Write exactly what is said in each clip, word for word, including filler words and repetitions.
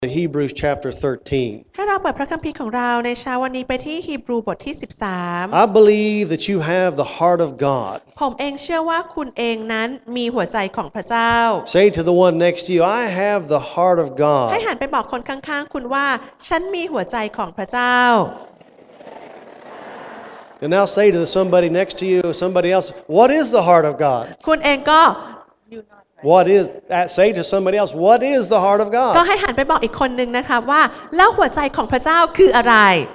Hebrews chapter thirteen. ให้เราเปิดพระคัมภีร์ของเราในเช้าวันนี้ไปที่ฮีบรูบทที่สิบสาม I believe that you have the heart of God. ผมเองเชื่อว่าคุณเองนั้นมีหัวใจของพระเจ้า Say to the one next to you, I have the heart of ให้ God. หันไปบอกคนข้างๆคุณว่าฉันมีหัวใจของพระเจ้า And now say to somebody next to you, somebody else, what is the heart of God? คุณเองก็ What is, say to somebody else, what is the heart of ก็ God? ให้หันไปบอกอีกคนนึงนะคะว่าแล้วหัวใจของพระเจ้าคืออะไร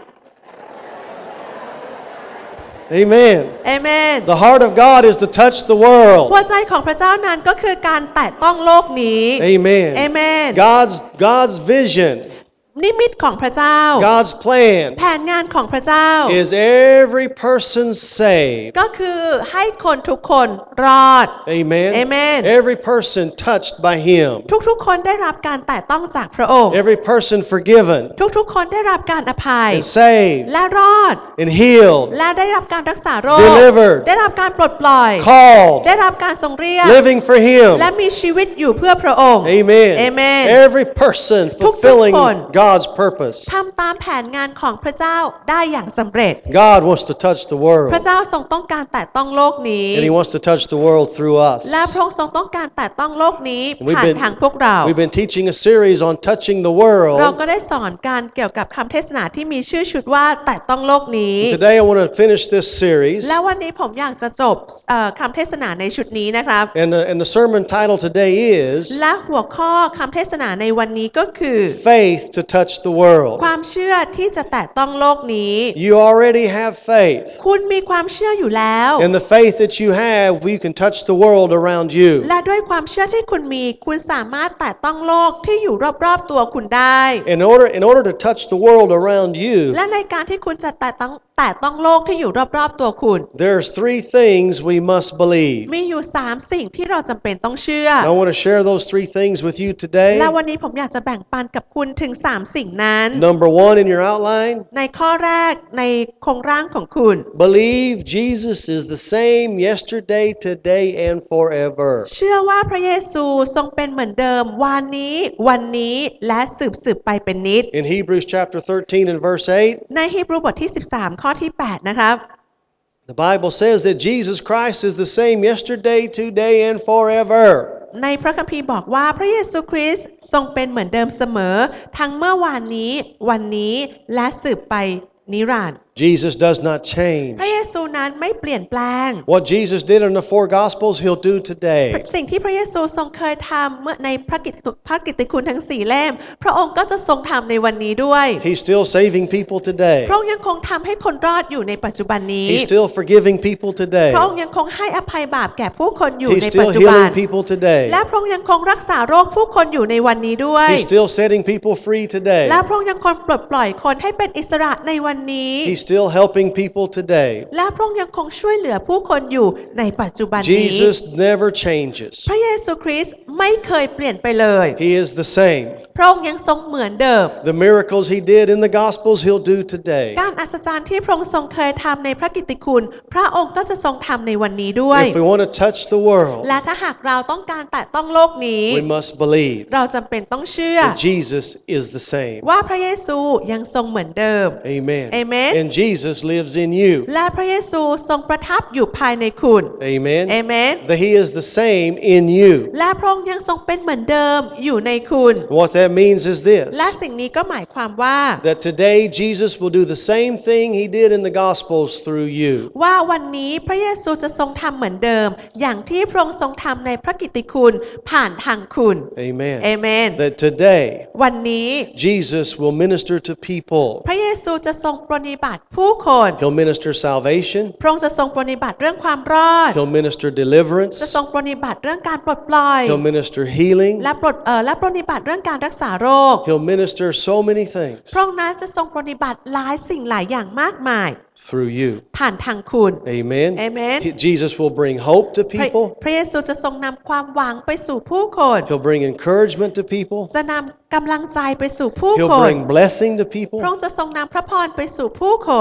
Amen. เอเมน The heart of God is to touch the world. หัวใจของพระเจ้านั้นก็คือการแตะต้องโลกนี้ Amen. เอเมน God's, God's vision, นิมิตของพระเจ้า God's plan แผนงานของพระเจ้า is every person saved. ก็คือให้คนทุกคนรอด Amen. Amen. Every person touched by Him. ทุกๆคนได้รับการแตะต้องจากพระองค์ Every person forgiven ทุกๆคนได้รับการอภัย and saved และรอด and healed, และได้รับการรักษาโรค delivered, ได้รับการปลดปล่อย called, ได้รับการทรงเรียก living for Him. และมีชีวิตอยู่เพื่อพระองค์ Amen. Amen. Every person fulfilling ทุกๆคน God's purpose. ทำตามแผนงานของพระเจ้าได้อย่างสำเร็จ God wants to touch the พ world, ระเจ้าทรงต้องการแตะต้องโลกนี้ and He wants to touch the world through us. และพระองค์ทรงต้องการแตะต้องโลกนี้ We've ผ่าน been- ทางพวกเรา We've been teaching a series on touching the เรา world. ก็ได้สอนการเกี่ยวกับคำเทศนาที่มีชื่อชุดว่าแตะต้องโลกนี้ Today I want to finish this series, แล้ววันนี้ผมอยากจะจบเอ่อคำเทศนาในชุดนี้นะครับ and the, and the sermon title today is และหัวข้อคำเทศนาในวันนี้ก็คือ Faith to Touch the World. ความเชื่อที่จะแตะต้องโลกนี้ You already have faith, คุณมีความเชื่ออยู่แล้ว and the faith that you have, we can touch the world around you. และด้วยความเชื่อที่คุณมีคุณสามารถแตะต้องโลกที่อยู่รอบๆตัวคุณได้ In order, in order to touch the world around you, และในการที่คุณจะแตะต้องแตะต้องโลกที่อยู่รอบๆตัวคุณ there's three things we must believe. มีอยู่สามสิ่งที่เราจำเป็นต้องเชื่อ I want to share those three things with you today. และวันนี้ผมอยากจะแบ่งปันกับคุณถึงสามสิ่งนั้น Number one in your outline, ในข้อแรกในโครงร่างของคุณ believe Jesus is the same yesterday, today, and forever. เชื่อว่าพระเยซูทรงเป็นเหมือนเดิมวันนี้วันนี้และสืบสืบไปเป็นนิจ In Hebrews chapter thirteen and verse eight, ในฮีบรูบทที่สิบสามข้อที่แปดนะครับ the Bible says that Jesus Christ is the same yesterday, today, and forever. ในพระคัมภีร์บอกว่าพระเยซูคริสต์ทรงเป็นเหมือนเดิมเสมอทั้งเมื่อวานนี้วันนี้และสืบไปนิรันดร์ Jesus does not change. พระเยซูนั้นไม่เปลี่ยนแปลง What Jesus did in the four Gospels, He'll do today. สิ่งที่พระเยซูทรงเคยทำเมื่อในพระกิตติพระกิตติคุณทั้งสี่เล่มพระองค์ก็จะทรงทำในวันนี้ด้วย He's still saving people today. พระองค์ยังคงทำให้คนรอดอยู่ในปัจจุบันนี้ He's still forgiving people today. พระองค์ยังคงให้อภัยบาปแก่ผู้คนอยู่ He's ในปัจ still จุบัน healing people today. และพระองค์ยังคงรักษาโรคผู้คนอยู่ในวันนี้ด้วย He's still setting people free today. และพระองค์ยังคงปลดปล่อยคนให้เป็นอิสระในวันนี้ He's still helping people today. และพระองค์ยังคงช่วยเหลือผู้คนอยู่ในปัจจุบันนี้ Jesus never changes. พระเยซูคริสต์ไม่เคยเปลี่ยนไปเลย He is the same. พระองค์ยังทรงเหมือนเดิม The miracles He did in the Gospels, He'll do today. การอัศจรรย์ที่พระองค์ทรงเคยทำในพระกิตติคุณพระองค์ก็จะทรงทำในวันนี้ด้วย If we want to touch the world, และถ้าหากเราต้องการแตะต้องโลกนี้ we must believe เราจำเป็นต้องเชื่อ that Jesus is the same. ว่าพระเยซูยังทรงเหมือนเดิม Amen. Amen. And Jesus lives in you. และพระเยซูทรงประทับอยู่ภายในคุณ Amen. เอเมน That He is the same in you. และพระองค์ยังทรงเป็นเหมือนเดิมอยู่ในคุณ What that means is this, และสิ่งนี้ก็หมายความว่า that today Jesus will do the same thing He did in the Gospels through you. ว่าวันนี้พระเยซูจะทรงทำเหมือนเดิมอย่างที่พระองค์ทรงทำในพระกิตติคุณผ่านทางคุณ Amen. เอเมน That today วันนี้ Jesus will minister to people. พระเยซูจะทรงปรนนิบัติผู้คน He'll minister salvation. พระองค์จะทรงปรนนิบัติเรื่องความรอด He'll minister deliverance. จะทรงปรนนิบัติเรื่องการปลดปล่อย He'll minister healing. และปลดเอ่อและปรนนิบัติเรื่องการรักษาโรค He'll minister so many things พระองค์นั้นจะทรงปรนนิบัติหลายสิ่งหลายอย่างมากมาย through you. ผ่านทางคุณ Amen. Amen. He- Jesus will bring hope to พระ people. พระเยซูจะทรงนำความหวังไปสู่ผู้คน He'll bring encouragement to people. จะนำกำลังใจไปสู่ผู้ He'll คน bring blessing to people. พระองค์จะทรงนำพระพรไปสู่ผู้คน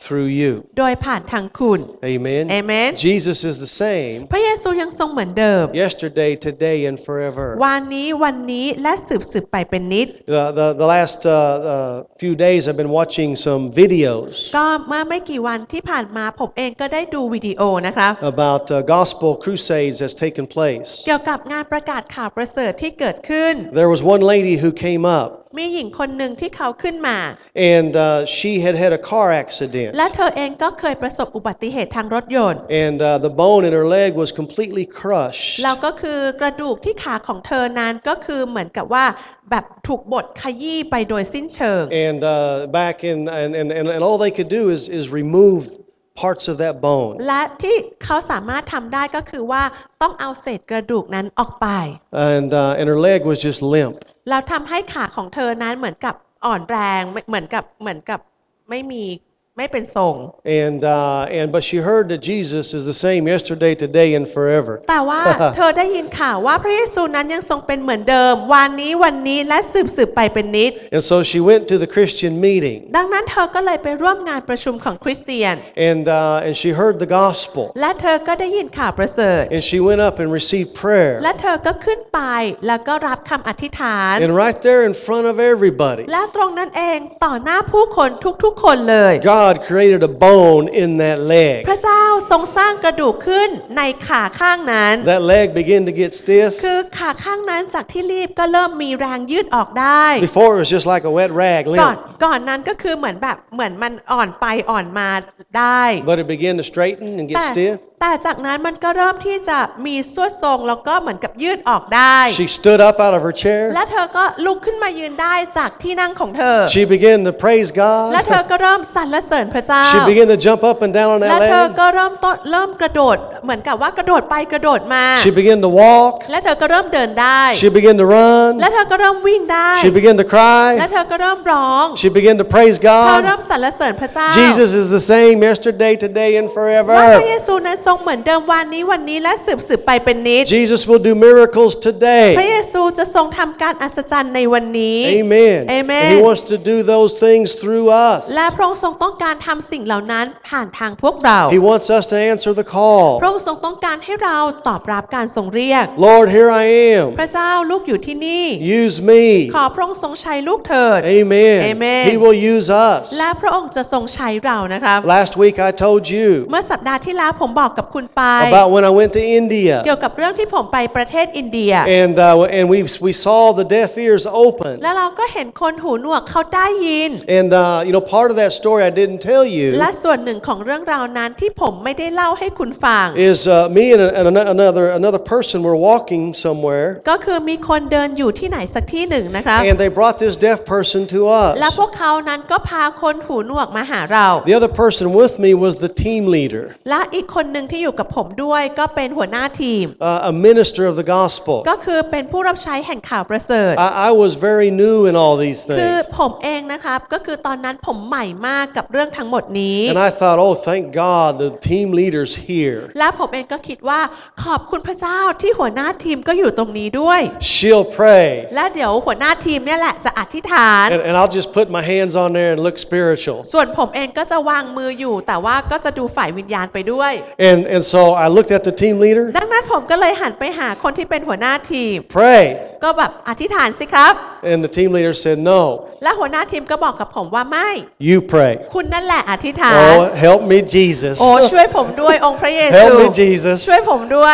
through you. โดยผ่านทางคุณ Amen. Amen. Jesus is the same พระเยซูยังทรงเหมือนเดิม yesterday, today, and forever. วันนี้วันนี้และสืบสืบไปเป็นนิจ The, the, the last uh, uh, few days I've been watching some videos ก็เมื่อไม่กี่วันที่ผ่านมาผมเองก็ได้ดูวิดีโอนะครับ about uh, gospel crusades that's taken place. เกี่ยวกับงานประกาศข่าวประเสริฐที่เกิดขึ้น There was one lady who came up มีหญิงคนหนึ่งที่เขาขึ้นมา and uh, she had had a car accident และเธอเองก็เคยประสบอุบัติเหตุทางรถยนต์ and uh, the bone in her leg was completely crushed. แล้วก็คือกระดูกที่ขาของเธอนั้นก็คือเหมือนกับว่าแบบถูกบดขยี้ไปโดยสิ้นเชิง And uh, back in and, and, and, and all they could do is, is remove parts of that bone. และที่เขาสามารถทำได้ก็คือว่าต้องเอาเศษกระดูกนั้นออกไป And uh, and her leg was just limp. แล้วทำให้ขาของเธอนั้นเหมือนกับอ่อนแรงเหมือนกับเหมือนกับไม่มีไม่เป็นทรง And uh, and but she heard that Jesus is the same yesterday, today, and forever. แต่ว่าเธอได้ยินข่าวว่าพระเยซูนั้นยังทรงเป็นเหมือนเดิมวันนี้วันนี้และสืบสืบไปเป็นนิจ And so she went to the Christian meeting. ดังนั้นเธอก็เลยไปร่วมงานประชุมของคริสเตียน And uh, and she heard the gospel. และเธอก็ได้ยินข่าวประเสริฐ And she went up and received prayer. และเธอก็ขึ้นไปแล้วก็รับคำอธิษฐาน And right there in front of everybody, และตรงนั้นเองต่อหน้าผู้คนทุกๆคนเลย God created a bone in that leg. พระเจ้าทรงสร้างกระดูกขึ้นในขาข้างนั้น That leg began to get stiff. คือขาข้างนั้นจากที่รีบก็เริ่มมีแรงยืดออกได้ Before it was just like a wet rag ก่อน limp. ก่อนนั้นก็คือเหมือนแบบเหมือนมันอ่อนไปอ่อนมาได้ But it began to straighten and แต่ get stiff. แต่จากนั้นมันก็เริ่มที่จะมีส่วนทรงแล้วก็เหมือนกับยืดออกได้ She stood up out of her chair. และเธอก็ลุกขึ้นมายืนได้จากที่นั่งของเธอ She began to praise และเธอ God. ก็เริ่มสรรเสริญพระเจ้า She began to jump up and down on และ that เธอ leg. ก็เริ่มต้นเริ่มกระโดดเหมือนกับว่ากระโดดไปกระโดดมา She began to walk. และเธอก็เริ่มเดินได้ She began to และ run. เธอก็เริ่มวิ่งได้ She began to และ cry. เธอก็เริ่มร้อง She began to praise เธอเริ่ God. มสรรเสริญพระเจ้า Jesus is the same yesterday, today, and ว่าพระ forever. เยซูนั้นทรงเหมือนเดิมวันนี้วันนี้และสืบสืบไปเป็นนิจ Jesus will do miracles พระ today. เยซูจะทรงทำการอัศจรรย์ในวันนี้ Amen. Amen. And He wants to do those things through us. และพระองค์ทรงต้องการทำสิ่งเหล่านั้นผ่านทางพวกเรา He wants us to answer the พระ call. องค์ทรงต้องการให้เราตอบรับการทรงเรียก Lord, here I am. พระเจ้าลูกอยู่ที่นี่ Use me. ขอพระองค์ทรงใช้ลูกเถิด Amen. Amen. He will use us. และพระองค์จะทรงใช้เรานะครับ Last week I told you เมื่อสัปดาห์ที่แล้วผมบอกกับคุณไป about when I went to India. เกี่ยวกับเรื่องที่ผมไปประเทศอินเดีย And uh, and we we saw the deaf ears open. และเราก็เห็นคนหูหนวกเขาได้ยิน And uh, you know, part of that story I didn't tell you และส่วนหนึ่งของเรื่องราวนั้นที่ผมไม่ได้เล่าให้คุณฟัง is uh, me and, a, and another another person were walking somewhere, ก็คือมีคนเดินอยู่ที่ไหนสักที่หนึ่งนะครับ and they brought this deaf person to และ us. พวกเขานั้นก็พาคนหูหนวกมาหาเรา The other person with me was the team leader, และอีกคนหนึ่งที่อยู่กับผมด้วยก็เป็นหัวหน้าทีม uh, a minister of the gospel. ก็คือเป็นผู้รับใช้แห่งข่าวประเสริฐ I, I was very new in all these คือ things, ผมเองนะครับก็คือตอนนั้นผมใหม่มากกับเรื่องทั้งหมดนี้ and I thought, oh, thank God, the team leader's here. และผมเองก็คิดว่าขอบคุณพระเจ้าที่หัวหน้าทีมก็อยู่ตรงนี้ด้วย She'll pray, และเดี๋ยวหัวหน้าทีมเนี่ยแหละจะอธิษฐาน and, and I'll just put my hands on there and look spiritual. ส่วนผมเองก็จะวางมืออยู่แต่ว่าก็จะดูฝ่ายวิญญาณไปด้วย And and so I looked at the team leader. ดังนั้นผมก็เลยหันไปหาคนที่เป็นหัวหน้าทีม Pray. ก็แบบอธิษฐานสิครับ And the team leader said, no, และหัวหน้าทีมก็บอกกับผมว่าไม่ you pray. คุณนั่นแหละอธิษฐาน Oh, help me, Jesus. โอ้ช่วยผมด้วยองค์พระเยซู Help me, Jesus. ช่วยผมด้วย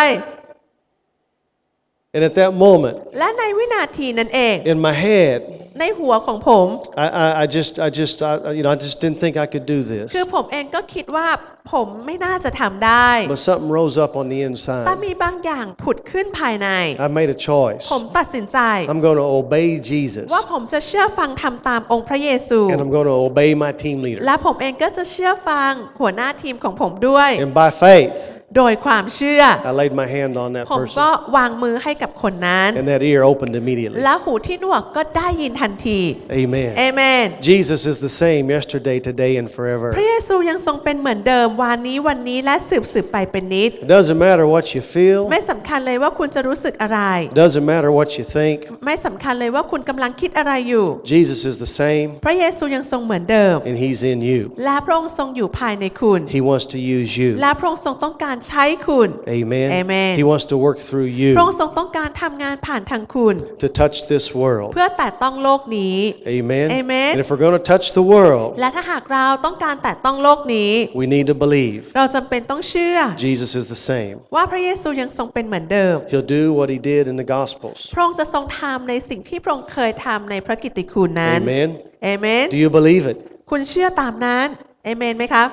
And at that moment, และในวินาทีนั้นเอง in my head, ในหัวของผม I, I, I just, I just, I, you know, I just didn't think I could do คือ this. ผมเองก็คิดว่าผมไม่น่าจะทำได้ But something rose up on the แต่ inside. มีบางอย่างผุดขึ้นภายใน I made a choice. ผมตัดสินใจ I'm going to obey Jesus. ว่าผมจะเชื่อฟังทำตามองค์พระเยซู And I'm going to obey my team leader. และผมเองก็จะเชื่อฟังหัวหน้าทีมของผมด้วย And by faith, โดยความเชื่อ I laid my hand on that ผมก็ person, วางมือให้กับคนนั้น and that ear opened immediately. และหูที่หนวกก็ได้ยินทันที Amen. เอเมน Jesus is the same yesterday, today, and forever. พระเยซูยังทรงเป็นเหมือนเดิมวันนี้วันนี้และสืบสืบไปเป็นนิจ It doesn't matter what you feel. ไม่สำคัญเลยว่าคุณจะรู้สึกอะไร It doesn't matter what you think. ไม่สำคัญเลยว่าคุณกำลังคิดอะไรอยู่ Jesus is the same, พระเยซูยังทรงเหมือนเดิม and He's in you. และพระองค์ทรงอยู่ภายในคุณ He wants to use you. และพระองค์ทรงต้องการใช้คุณ Amen. Amen. He wants to work through พระอง you ค์ทรงต้องการทำงานผ่านทางคุณ to touch this world. เพื่อแตะต้องโลกนี้ Amen. Amen. And if we're going to touch the world, และถ้าหากเราต้องการแตะต้องโลกนี้ we need to believe เราจำเป็นต้องเชื่อ Jesus is the same. ว่าพระเยซูยังทรงเป็นเหมือนเดิม He'll do what He did in the Gospels. พระองค์จะทรงทำในสิ่งที่พระองค์เคยทำในพระกิตติคุณนั้น Amen. เอเมน Do you believe it? คุณเชื่อตามนั้นเอเมนไหมครับ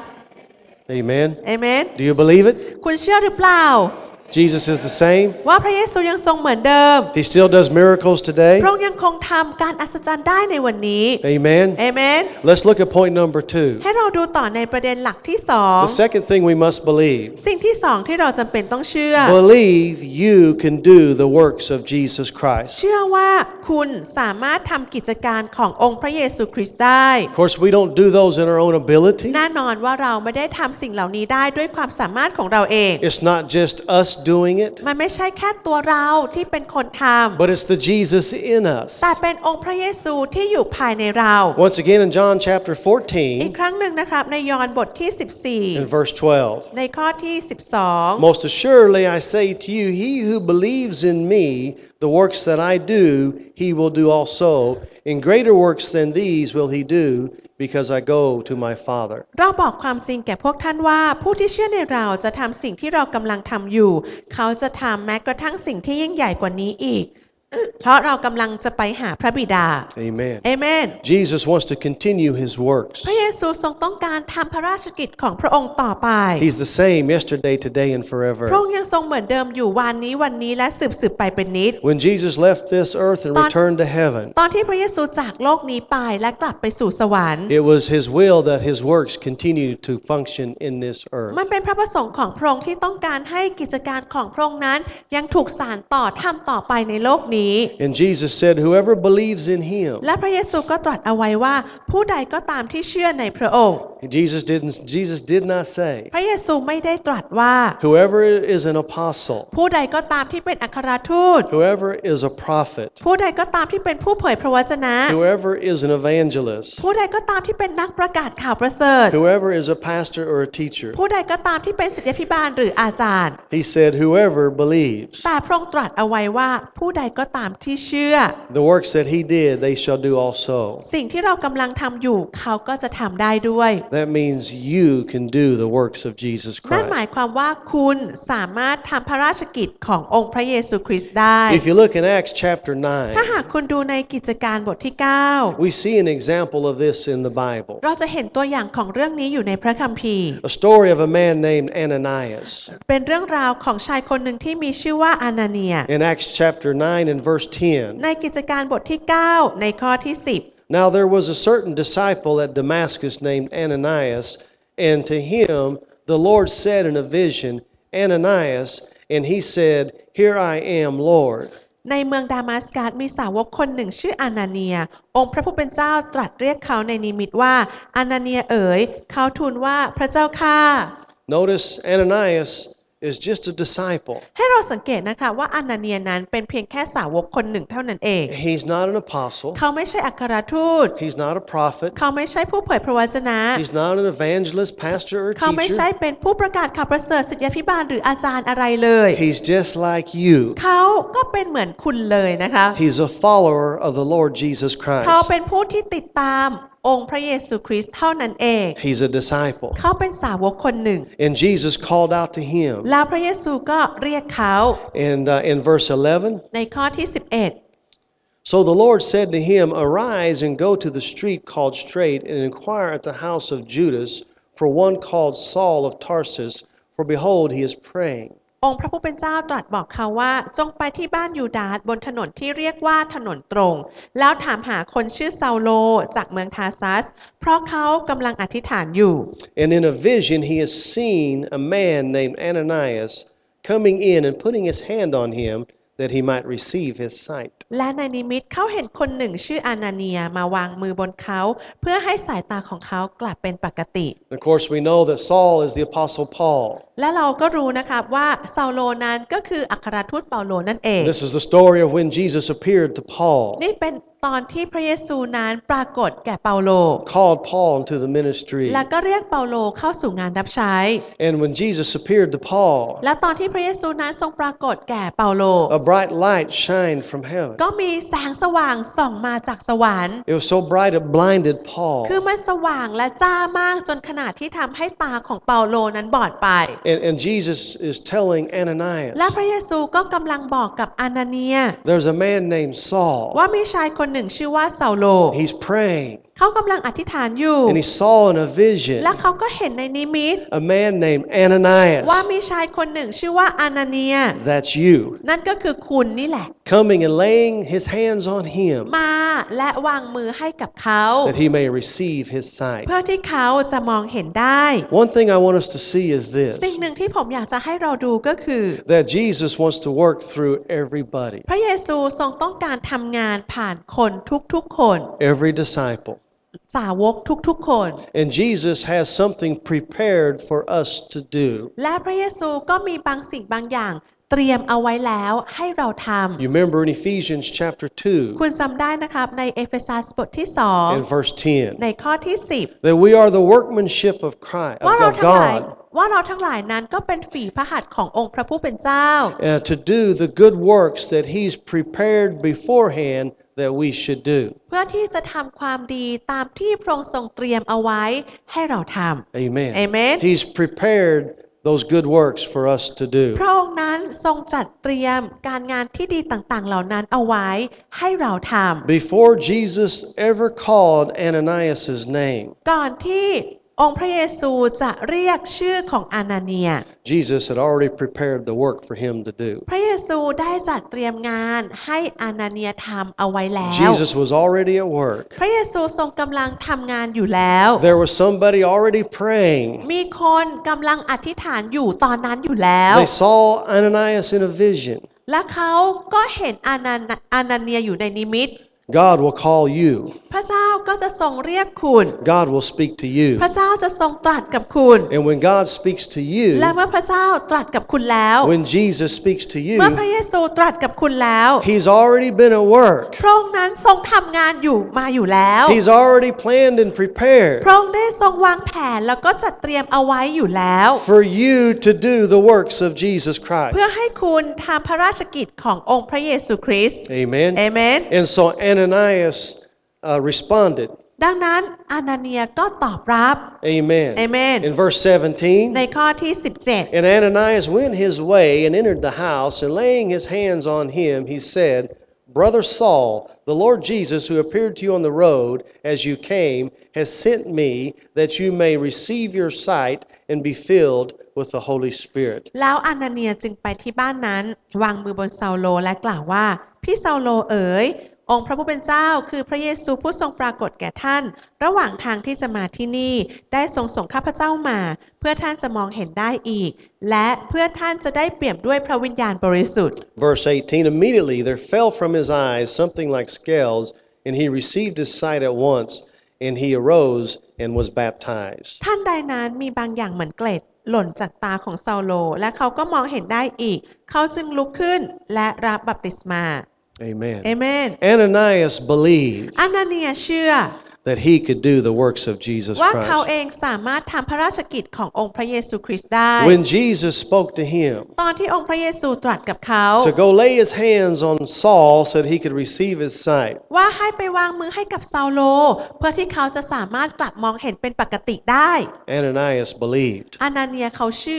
Amen. เอเมน Do you believe it? คุณเชื่อหรือเปล่า Jesus is the same. ว่าพระเยซูยังทรงเหมือนเดิม He still does miracles พ today. ระองค์ยังคงทำการอัศจรรย์ได้ในวันนี้ Amen. เอเมน Let's look at point number two. ให้เราดูต่อในประเด็นหลักที่สอง The second thing we must believe. สิ่งที่สองที่เราจำเป็นต้องเชื่อ Believe you can do the works of Jesus Christ. เชื่อว่าคุณสามารถทำกิจการขององค์พระเยซูคริสต์ได้ Of course, we don't do those in our own ability. แน่นอนว่าเราไม่ได้ทำสิ่งเหล่านี้ได้ด้วยความสามารถของเราเอง It's not just us doing it, มันไม่ใช่แค่ตัวเราที่เป็นคนท but it's the Jesus in ำ us. แต่เป็นองค์พระเยซูที่อยู่ภายในเรา Once again in John chapter อีก fourteen ครั้งหนึ่งนะครับในยอห์นบทที่ สิบสี่ and verse twelve. ในข้อที่ สิบสอง Most assuredly I say to you, he who believes in me, the works that I do, he will do also. And greater works than these will he do, because I go to my Father. เราบอกความจริงแก่พวกท่านว่าผู้ที่เชื่อในเราจะทำสิ่งที่เรากำลังทำอยู่ เขาจะทำแม้กระทั่งสิ่งที่ยิ่งใหญ่กว่านี้อีก เพราะเรากำลังจะไปหาพระบิดา Amen. เอเมน Jesus wants to continue his works. พระเยซูทรงต้องการทำพระราชกิจของพระองค์ต่อไป He's the same yesterday, today, and พระ forever. องค์ยังทรงเหมือนเดิมอยู่วันนี้วันนี้และสืบสืบไปเป็นนิจ When Jesus left this earth and Ton- returned to heaven, ตอนที่พระเยซูจากโลกนี้ไปและกลับไปสู่สวรรค์ it was his will that his works continue to function in this earth. มันเป็นพระประสงค์ของพระองค์ที่ต้องการให้กิจการของพระองค์นั้นยังถูกสานต่อทำต่อไปในโลกนี้ And Jesus said, whoever believes in him. และพระเยซูก็ตรัสเอาไว้ว่าผู้ใดก็ตามที่เชื่อในพระองค์ Jesus didn't, Jesus did not say, พระเยซูไม่ได้ตรัสว่า whoever is an apostle, ผู้ใดก็ตามที่เป็นอัครทูต whoever is a prophet, ผู้ใดก็ตามที่เป็นผู้เผยพระวจนะ whoever is an evangelist, ผู้ใดก็ตามที่เป็นนักประกาศข่าวประเสริฐ whoever is a pastor or a teacher. ผู้ใดก็ตามที่เป็นศิษยาภิบาลหรืออาจารย์ He said, whoever believes. แต่พระองค์ตรัสเอาไว้ว่าผู้ใดก็ตามที่เชื่อ The works that he did, they shall do also. สิ่งที่เรากำลังทำอยู่เขาก็จะทำได้ด้วย That means you can do the works of Jesus นั่นหมาย Christ. ความว่าคุณสามารถทำพระราชกิจขององค์พระเยซูคริสต์ได้ If you look in Acts chapter ถ้า nine, หากคุณดูในกิจการบทที่ เก้า we see an example of this in the Bible. เราจะเห็นตัวอย่างของเรื่องนี้อยู่ในพระคัมภีร์ A story of a man named Ananias. เป็นเรื่องราวของชายคนหนึ่งที่มีชื่อว่าอานาเนีย In Acts chapter nine and verse ten. ในกิจการบทที่ เก้า ในข้อที่ สิบ Now there was a certain disciple at Damascus named Ananias, and to him the Lord said in a vision, Ananias, and he said, Here I am, Lord. ในเมืองดามัสกัสมีสาวกคนหนึ่งชื่ออานาเนีย องค์พระผู้เป็นเจ้าตรัสเรียกเขาในนิมิตว่าอานาเนียเอ๋ยเขาทูลว่าพระเจ้าข้า Notice Ananias is just a disciple. ให้เราสังเกตนะคะว่าอานาเนียนั้นเป็นเพียงแค่สาวกคนหนึ่งเท่านั้นเอง He's not an apostle. เขาไม่ใช่อัครทูต He's not a prophet. เขาไม่ใช่ผู้เผยพระวจนะ He's not an evangelist, pastor, or เขาไม่ใช่ teacher. เป็นผู้ประกาศข่าวประเสริฐศิษยาภิบาลหรืออาจารย์อะไรเลย He's just like you. เขาก็เป็นเหมือนคุณเลยนะคะ He's a follower of the Lord Jesus เขา Christ. เป็นผู้ที่ติดตามองค์พระเยซูคริสต์เท่านั้นเอง He's a disciple. เขาเป็นสาวกคนหนึ่ง And Jesus called out to him. แล้วพระเยซูก็เรียกเขา And uh, in verse eleven, ในข้อที่ สิบเอ็ด so the Lord said to him, Arise and go to the street called Straight, and inquire at the house of Judas for one called Saul of Tarsus, for behold, he is praying. องค์พระผู้เป็นเจ้าตรัสบอกเขาว่าจงไปที่บ้านยูดาสบนถนนที่เรียกว่าถนนตรงแล้วถามหาคนชื่อซาโลจากเมืองทาซัสเพราะเขากำลังอธิษฐานอยู่ And in a vision he has seen a man named Ananias coming in and putting his hand on him that he might receive his sight. และในนิมิตเขาเห็นคนหนึ่งชื่ออานาเนียมาวางมือบนเขาเพื่อให้สายตาของเขากลับเป็นปกติ Of course, we know that Saul is the Apostle Paul. และเราก็รู้นะครับว่าซาโลนั้นก็คืออัครทูตเปาโลนั่นเอง This is the story of when Jesus appeared to Paul, นี่เป็นตอนที่พระเยซูนั้นปรากฏแก่เปาโล called Paul into the ministry. และก็เรียกเปาโลเข้าสู่งานรับใช้ And when Jesus appeared to Paul, และตอนที่พระเยซูนั้นทรงปรากฏแก่เปาโล a bright light shined from heaven. ก็มีแสงสว่างส่องมาจากสวรรค์ It was so bright it blinded Paul. คือมันสว่างและจ้ามากจนขนาดที่ทำให้ตาของเปาโลนั้นบอดไป And, and Jesus is telling และ Ananias, พระเยซูก็กำลังบอกกับอานาเนีย there's a man named Saul. ว่ามีชายคนหนึ่งชื่อว่าซาโล He's praying. เขากำลังอธิษฐานอยู่ And he saw in a vision และเขาก็เห็นในนิมิต a man named Ananias. ว่ามีชายคนหนึ่งชื่อว่าอานาเนีย That's you. นั่นก็คือคุณนี่แหละ Coming and laying his hands on him มาและวางมือให้กับเขา that he may receive his sight. เพื่อที่เขาจะมองเห็นได้ One thing I want us to see is this, สิ่งหนึ่งที่ผมอยากจะให้เราดูก็คือ that Jesus wants to work through everybody, พระเยซูทรงต้องการทำงานผ่านคนทุกๆคน every disciple. สาวกทุกๆคน And Jesus has something prepared for us to do. และพระเยซูก็มีบางสิ่งบางอย่างเตรียมเอาไว้แล้วให้เราท You remember in Ephesians chapter ำ two คุณจำได้นะครับในเอเฟซัสบทที่สอง and verse ten, ในข้อที่สิบ that we are the workmanship of Christ, ว่าเรา of ทั้งหลาย God, ว่าเราทั้งหลายนั้นก็เป็นฝีพระหัตถ์ขององค์พระผู้เป็นเจ้า uh, to do the good works that he's prepared beforehand that we should do. เพื่อที่จะทำความดีตามที่พระองค์ทรงเตรียมเอาไว้ให้เราทำ Amen. Amen. He's prepared those good works for us to do. พระองค์นั้นทรงจัดเตรียมการงานที่ดีต่างๆเหล่านั้นเอาไว้ให้เราทำ Before Jesus ever called Ananias' name, ก่อนที่องค์พระเยซูจะเรียกชื่อของอานาเนีย Jesus had already prepared the work for him to do. พระเยซูได้จัดเตรียมงานให้อานาเนียทำเอาไว้แล้ว Jesus was already at work. พระเยซูทรงกำลังทำงานอยู่แล้ว There was somebody already praying. มีคนกำลังอธิษฐานอยู่ตอนนั้นอยู่แล้ว They saw Ananias in a vision. และเขาก็เห็นอานาอานาเนียอยู่ในนิมิต God will call you. พระเจ้าก็จะทรงเรียกคุณ God will speak to you. พระเจ้าจะทรงตรัสกับคุณ And when God speaks to you, และเมื่อพระเจ้าตรัสกับคุณแล้ว when Jesus speaks to เมื่อพ you, ระเยซูตรัสกับคุณแล้ว He's already been at work. พระองค์นั้นทรงทำงานอยู่มาอยู่แล้ว He's already planned and prepared พระองค์ได้ทรงวางแผนแล้วก็จัดเตรียมเอาไว้อยู่แล้ว for you to do the works of Jesus Christ. เพื่อให้คุณทำพระราชกิจขององค์พระเยซูคริสต์ Amen. เอเมน And so Ananias uh, responded. ดังนั้นอานาเนียก็ตอบรับ Amen. Amen. In verse seventeen, ในข้อที่สิบเจ็ด and Ananias went his way and entered the house, and laying his hands on him, he said, Brother Saul, the Lord Jesus, who appeared to you on the road as you came, has sent me that you may receive your sight and be filled with the Holy Spirit. แล้วอานาเนียจึงไปที่บ้านนั้นวางมือบนซาโลและกล่าวว่าพี่ซาโลเอ๋ยองค์พระผู้เป็นเจ้าคือพระเยซูผู้ทรงปรากฏแก่ท่านระหว่างทางที่จะมาที่นี่ได้ทรงส่งข้าพเจ้ามาเพื่อท่านจะมองเห็นได้อีกและเพื่อท่านจะได้เปี่ยมด้วยพระวิญญาณบริสุทธิ์ Verse eighteen, immediately there fell from his eyes something like scales, and he received his sight at once, and he arose and was baptized. ท่านใดนั้นมีบางอย่างเหมือนเกล็ดหล่นจากตาของซาโลและเขาก็มองเห็นได้อีกเขาจึงลุกขึ้นและรับบัพติศมา Amen. เอเมน Ananias believed อานาเนียเชื่อ that he could do the works of Jesus ว่าเขา Christ. เองสามารถทำพระราชกิจขององค์พระเยซูคริสต์ได้ When Jesus spoke to him ตอนที่องค์พระเยซูตรัสกับเขา to go lay his hands on Saul so that he could receive his sight, ว่าให้ไปวางมือให้กับซาโลเพื่อที่เขาจะสามารถกลับมองเห็นเป็นปกติได้ Ananias believed. อานาเนียเขาเชื่อ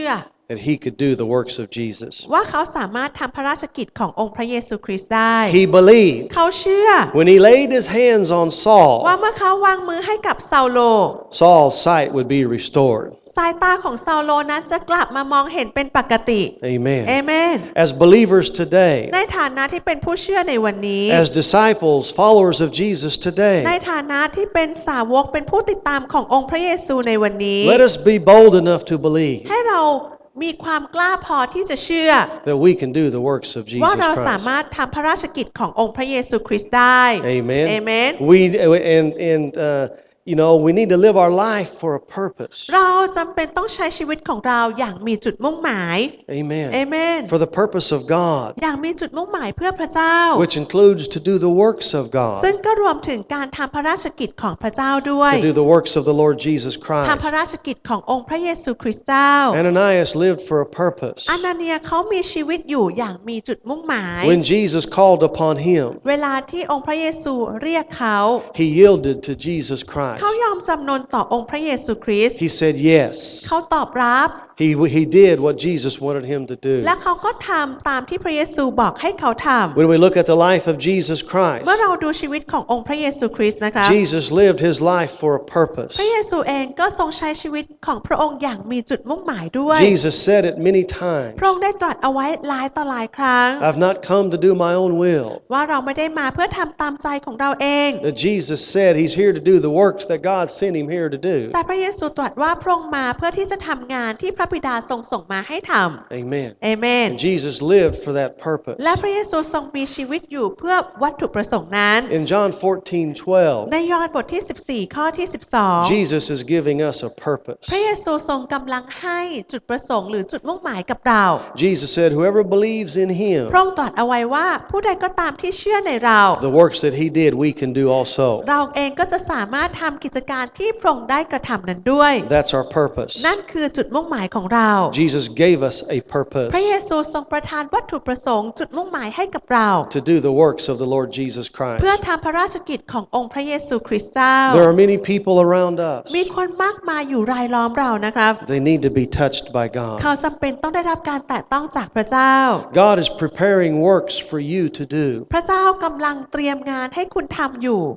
that he could do the works of Jesus. ว่าเขาสามารถทำพระราชกิจขององค์พระเยซูคริสต์ได้ He believed เขาเชื่อ when he laid his hands on ว่า Saul, เมื่อเขาวางมือให้กับซาโล Saul's sight would be restored. สายตาของซาโลนั้นจะกลับมามองเห็นเป็นปกติ Amen. เอเมน As believers today, ในฐานะที่เป็นผู้เชื่อในวันนี้ as disciples, followers of Jesus ใน today, ฐานะที่เป็นสาวกเป็นผู้ติดตามขององค์พระเยซูในวันนี้ let us be bold enough to believe ให้เรามีความกล้าพอที่จะเชื่อ that we can do the works of ว่า Jesus เราสา Christ. มารถทำพระราชกิจขององค์พระเยซูคริสต์ได้ Amen. เอเมน We and and uh, you know we need to live our life for a purpose. เราจำเป็นต้องใช้ชีวิตของเราอย่างมีจุดมุ่งหมาย Amen. เอเมน For the purpose of God, อย่างมีจุดมุ่งหมายเพื่อพระเจ้า which includes to do the works of ซึ่ง God, ก็รวมถึงการทำพระราชกิจของพระเจ้าด้วย to do the works of the Lord Jesus ทำพระ Christ. ราชกิจขององค์พระเยซูคริสต์เจ้า Ananias lived for a purpose. อานาเนียเขามีชีวิตอยู่อย่างมีจุดมุ่งหมาย When Jesus called upon him, เวลาที่องค์พระเยซูเรียกเขา he yielded to Jesus เขา Christ. ยอมจำนนต่อองค์พระเยซูคริสต์ He said yes. เขาตอบรับ He he did what Jesus wanted him to do. และเขาก็ทำตามที่พระเยซูบอกให้เขาทำ When we look at the life of Jesus เมื่อ Christ, เราดูชีวิตขององค์พระเยซูคริสต์นะคะ Jesus lived his life for a purpose. พระเยซูเองก็ทรงใช้ชีวิตของพระองค์อย่างมีจุดมุ่งหมายด้วย Jesus said it many พ times. ระองค์ได้ตรัสเอาไว้หลายต่อหลายครั้ง I've not come to do my own will. ว่าเราไม่ได้มาเพื่อทำตามใจของเราเอง That Jesus said he's here to do the works that God sent him here to do. แต่พระเยซูตรัสว่าพระองค์มาเพื่อที่จะทำงานที่พระบิดาทรงส่งมาให้ท Amen. ำเอเมน And Jesus lived for that purpose. และพระเยซูทรงมีชีวิตอยู่เพื่อวัตถุประสงค์นั้น In John fourteen twelve, ในยอห์นบทที่สิบสี่ข้อที่สิบสอง Jesus is giving us a purpose. พระเยซูทรงกำลังให้จุดประสงค์หรือจุดมุ่งหมายกับเรา Jesus said, whoever believes in him, พระองค์ตรัสเอาไว้ว่าผู้ใดก็ตามที่เชื่อในเรา the works that he did, we can do also. เราเองก็จะสามารถทำกิจการที่พระองค์ได้กระทำนั้นด้วย That's our purpose. นั่นคือจุดมุ่งหมายของเรา Jesus gave us a purpose พระเยซูทรงประทานวัตถุประสงค์จุดมุ่งหมายให้กับเรา to do the works of the Lord Jesus เพื่อ Christ. ทำพระราชกิจขององค์พระเยซูคริสต์เจ้า There are many people around us. มีคนมากมายอยู่รายล้อมเรานะครับ They need to be touched by เขา God. จำเป็นต้องได้รับการแตะต้องจากพระเจ้า God is preparing works for you to do. พระเจ้ากำลังเตรียมงานให้คุณทำอยู่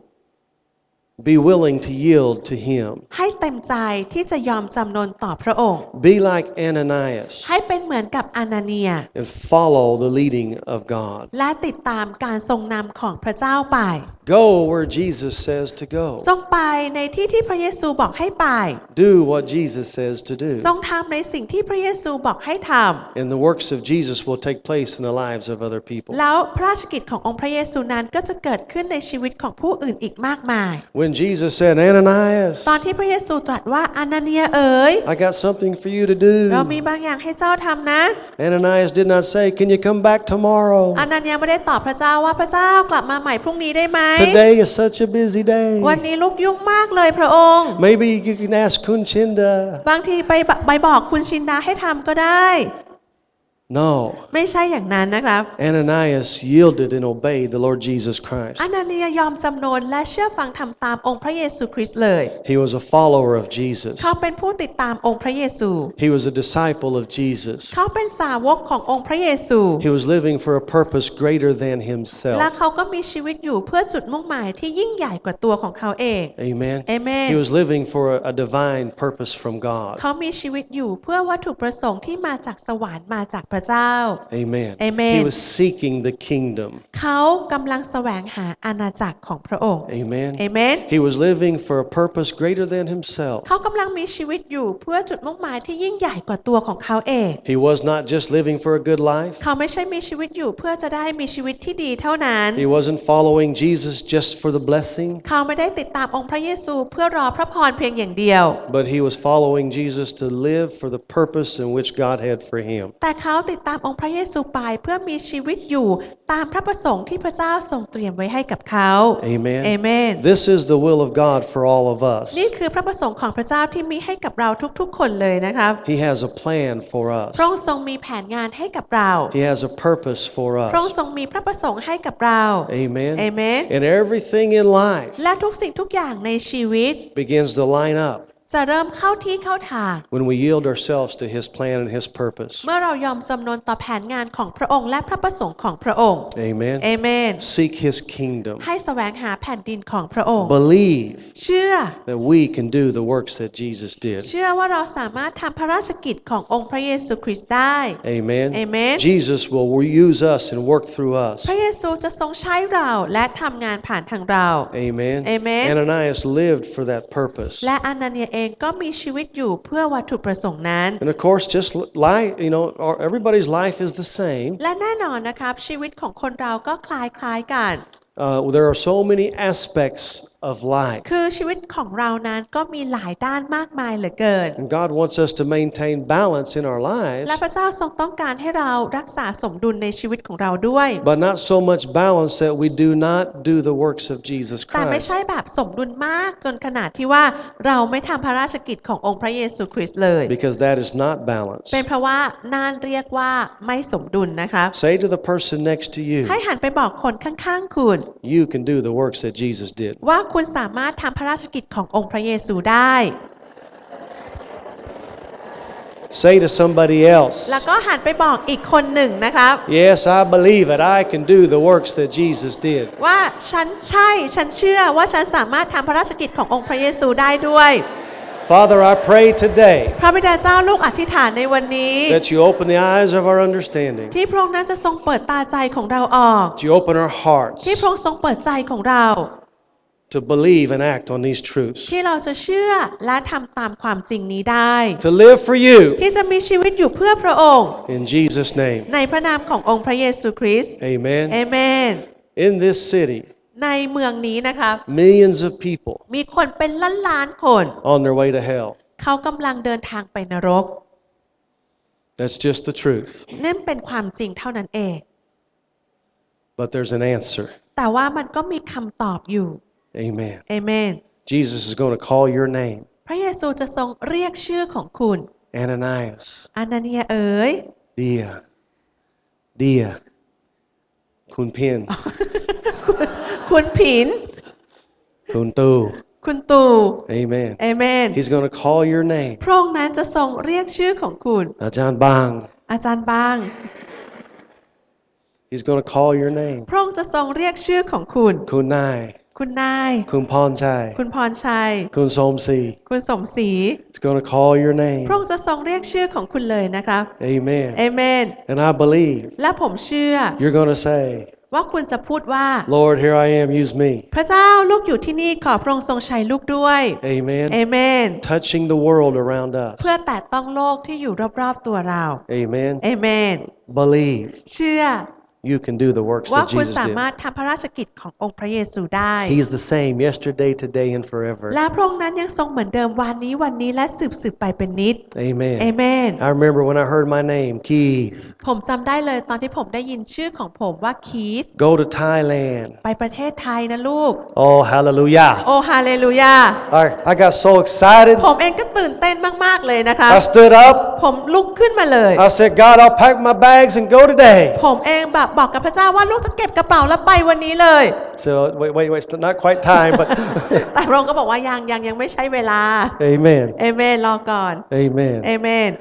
Be willing to yield to him. ให้เต็มใจที่จะยอมจำนนต่อพระองค์ Be like Ananias ให้เป็นเหมือนกับอานาเนีย and follow the leading of God. และติดตามการทรงนำของพระเจ้าไป Go where Jesus says to go. จงไปในที่ที่พระเยซูบอกให้ไป Do what Jesus says to do. จงทำในสิ่งที่พระเยซูบอกให้ท And the works of Jesus will take place in the lives of other people. ำแล้วพระราชกิจขององค์พระเยซูนั้นก็จะเกิดขึ้นในชีวิตของผู้อื่นอีกมากมาย When Jesus said, Ananias, ตอนที่พระเยซูตรัสว่าอานาเนียเอ๋ย I got something for you to เรามี do. บางอย่างให้เจ้าทำนะ Ananias did not say, Can you come back อา tomorrow? นาเนียไม่ได้ตอบพระเจ้าว่าพระเจ้ากลับมาใหม่พรุ่งนี้ได้ไหม Today is such a busy วัน day. นี้ลูกยุ่งมากเลยพระองค์ Maybe you can ask Kunchinda. บางทีไปไปบอกคุณชินดาให้ทำก็ได้ No. ไม่ใช่อย่างนั้นนะครับ Ananias yielded and obeyed the Lord Jesus Christ. อานาเนียยอมจำนนและเชื่อฟังทำตามองค์พระเยซูคริสต์เลย He was a follower of Jesus. เขาเป็นผู้ติดตามองค์พระเยซู He was a disciple of Jesus. เขาเป็นสาวกขององค์พระเยซู He was living for a purpose greater than และ himself. เขาก็มีชีวิตอยู่เพื่อจุดมุ่งหมายที่ยิ่งใหญ่กว่าตัวของเขาเอง Amen. เอเมน He was living for a, a divine purpose from God. เขามีชีวิตอยู่เพื่อวัตถุประสงค์ที่มาจากสวรรค์มาจากพระเจ้า Amen. Amen. He was seeking the kingdom. เขากำลังแสวงหาอาณาจักรของพระองค์ Amen. เอเมน He was living for a purpose greater than himself. เขากำลังมีชีวิตอยู่เพื่อจุดมุ่งหมายที่ยิ่งใหญ่กว่าตัวของเขาเอง He was not just living for a good life. เขาไม่ใช่มีชีวิตอยู่เพื่อจะได้มีชีวิตที่ดีเท่านั้น He wasn't following Jesus just for the blessing, เขาไม่ได้ติดตามองค์พระเยซูเพื่อรอพระพรเพียงอย่างเดียว but he was following Jesus to live for the purpose in which God had for him. แต่เขาติดตามองค์พระเยซูไปเพื่อมีชีวิตอยู่ตามพระประสงค์ที่พระเจ้าทรงเตรียมไว้ให้กับเขา Amen. เอเมน This is the will of God for all of us. นี่คือพระประสงค์ของพระเจ้าที่มีให้กับเราทุกๆคนเลยนะครับ He has a plan for พระอ us. งค์ทรงมีแผนงานให้กับเรา He has a purpose for พระองค์ us. ทรงมีพระประสงค์ให้กับเรา Amen. เอเมน And everything in life และทุกสิ่งทุกอย่างในชีวิต begins to line up จะเริ่มเข้าที่เข้าทาง when we yield ourselves to His plan and His purpose. เมื่อเรายอมจำนนต่อแผนงานของพระองค์และพระประสงค์ของพระองค์ Amen. เอเมน Seek His kingdom. ให้แสวงหาแผ่นดินของพระองค์ Believe เชื่อ that we can do the works that Jesus did. เชื่อว่าเราสามารถทำพระราชกิจขององค์พระเยซูคริสต์ได้ Amen. Amen. Jesus will use us and work through us. พระเยซูจะทรงใช้เราและทำงานผ่านทางเรา Amen. Amen. Ananias lived for that purpose. และอานาเนียเองก็มีชีวิตอยู่เพื่อวัตถุประสงค์นั้น And of course, just life, you know, everybody's life is the same. และแน่นอนนะครับชีวิตของคนเราก็คล้ายๆกัน Uh, there are so many aspects of life. คือชีวิตของเรานั้นก็มีหลายด้านมากมายเหลือเกิน And God wants us to maintain balance in our lives, และพระเจ้าทรงต้องการให้เรารักษาสมดุลในชีวิตของเราด้วย but not so much balance that we do not do the works of Jesus แต่ไม่ Christ. ใช่แบบสมดุลมากจนขนาดที่ว่าเราไม่ทำพระราชกิจขององค์พระเยซูคริสต์เลย Because that is not balance. เป็นเพราะว่านั่นเรียกว่าไม่สมดุลนะครับ Say to the person next to you, ให้หันไปบอกคนข้างๆคุณ you can do the works that Jesus did. ว่าคุณสามารถทำพระราชกิจขององค์พระเยซูได้ Say to somebody else, แล้วก็หันไปบอกอีกคนหนึ่งนะครับ yes, I believe it. I can do the works that Jesus did. ว่าฉันใช่ฉันเชื่อว่าฉันสามารถทำพระราชกิจขององค์พระเยซูได้ด้วย Father, I pray today พระบิดาเจ้าลูกอธิษฐานในวันนี้ that you open the eyes of our understanding, ที่พระองค์นั้นจะทรงเปิดตาใจของเราออก that you open our hearts ที่พระองค์ทรงเปิดใจของเรา to believe and act on these truths, ที่เราจะเชื่อและทำตามความจริงนี้ได้ to live for you ที่จะมีชีวิตอยู่เพื่อพระองค์ in Jesus' name. ในพระนามขององค์พระเยซูคริสต์ Amen. เอเมน In this city, ในเมืองนี้นะครับ millions of people มีคนเป็นล้านล้านๆคน on their way to hell. เขากำลังเดินทางไปนรก That's just the truth. นั่นเป็นความจริงเท่านั้นเอง But there's an answer. แต่ว่ามันก็มีคำตอบอยู่ Amen. เอเมน Jesus is going to call your name, พระเยซูจะทรงเรียกชื่อของคุณ Ananias, อานาเนียเอ๋ย Dia, Dia, Kunpin, คุณผิน Kuntu. คุณตู่ Amen. เอเมน He's going to call your name. พระองค์นั้นจะทรงเรียกชื่อของคุณ Ajahn Bang. อาจารย์บาง He's going to call your name. พระองค์จะทรงเรียกชื่อของคุณ Kunai, คุณนาย Kunponchai, คุณพรชัย Kunsomsi. คุณสมศรี He's going to call your name. พระองค์จะทรงเรียกชื่อของคุณเลยนะครับ Amen. เอเมน And I believe และผมเชื่อ you're going to say, ว่าคุณจะพูดว่า Lord, here I am, use me. พระเจ้าลูกอยู่ที่นี่ขอพระองค์ทรงใช้ลูกด้วย Amen. เอเมน Touching the world around us. เพื่อแตะต้องโลกที่อยู่รอบๆตัวเรา Amen. เอเมน Believe เชื่อ you can do the works ว่า that คุณ Jesus สา did. มารถทำพระราชกิจขององค์พระเยซูได้ He's the same yesterday, today, and forever. และพระองค์นั้นยังทรงเหมือนเดิมวันนี้วันนี้และสืบสืบไปเป็นนิจ Amen. เอเมน I remember when I heard my name, Keith. ผมจำได้เลยตอนที่ผมได้ยินชื่อของผมว่าคีธ Go to Thailand. ไปประเทศไทยนะลูก Oh, hallelujah. โอ้ฮาเลลูยา I, I got so excited. ผมเองก็ตื่นเต้นมากๆเลยนะคะ I stood up. ผมลุกขึ้นมาเลย I said, God, I'll pack my bags and go today. ผมเองแบบบอกกับพระเจ้าว่าลูกจะเก็บกระเป๋าแล้วไปวันนี้เลย So, wait, wait, wait. It's not quite time, but แต่พระองค์ก็บอกว่ายังยังยังไม่ใช่เวลา amen. เอเมนรอก่อน Amen. เอเมน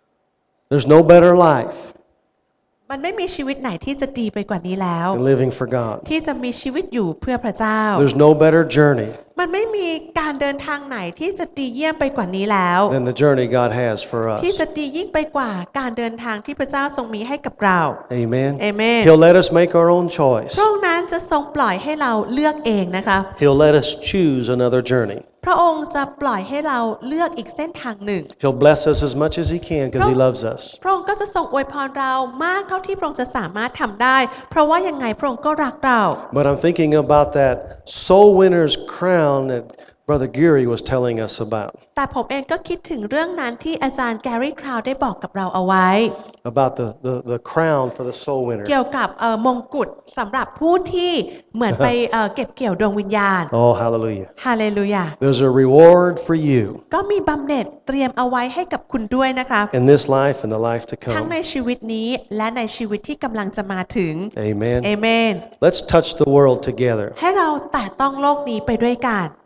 There's no better life มันไม่มีชีวิตไหนที่จะดีไปกว่านี้แล้ว than living for God. ที่จะมีชีวิตอยู่เพื่อพระเจ้า There's no better journey มันไม่มีการเดินทางไหนที่จะดีเยี่ยมไปกว่านี้แล้ว than the journey God has for us. ที่จะดียิ่งไปกว่าการเดินทางที่พระเจ้าทรงมีให้กับเรา Amen. เอเมน He'll let us make our own choice. พระองค์นั้นจะทรงปล่อยให้เราเลือกเองนะคะ He'll let us choose another journey. พระองค์จะปล่อยให้เราเลือกอีกเส้นทางหนึ่ง He'll bless us as much as He can because He loves us. พระองค์ก็จะทรงอวยพรเรามากเท่าที่พระองค์จะสามารถทำได้ เพราะว่ายังไงพระองค์ก็รักเรา But I'm thinking about that soul winner's crown that Brother Geary was telling us about. แต่ผมเองก็คิดถึงเรื่องนั้นที่อาจารย์แกรี่คราวได้บอกกับเราเอาไว้ About the, the, the crown for the soul winner. เกี่ยวกับเอ่อมงกุฎสำหรับผู้ที่เหมือนไปเอ่อเก็บเกี่ยวดวงวิญญาณ Oh, hallelujah. ฮาเลลูยา There's a reward for you ก็มีบำเหน็จเตรียมเอาไว้ให้กับคุณด้วยนะครับ in this life and the life to ทั้ง come. ในชีวิตนี้และในชีวิตที่กำลังจะมาถึง Amen. เอเมน Let's touch the world together. ให้เราแตะต้องโลกนี้ไปด้วยกัน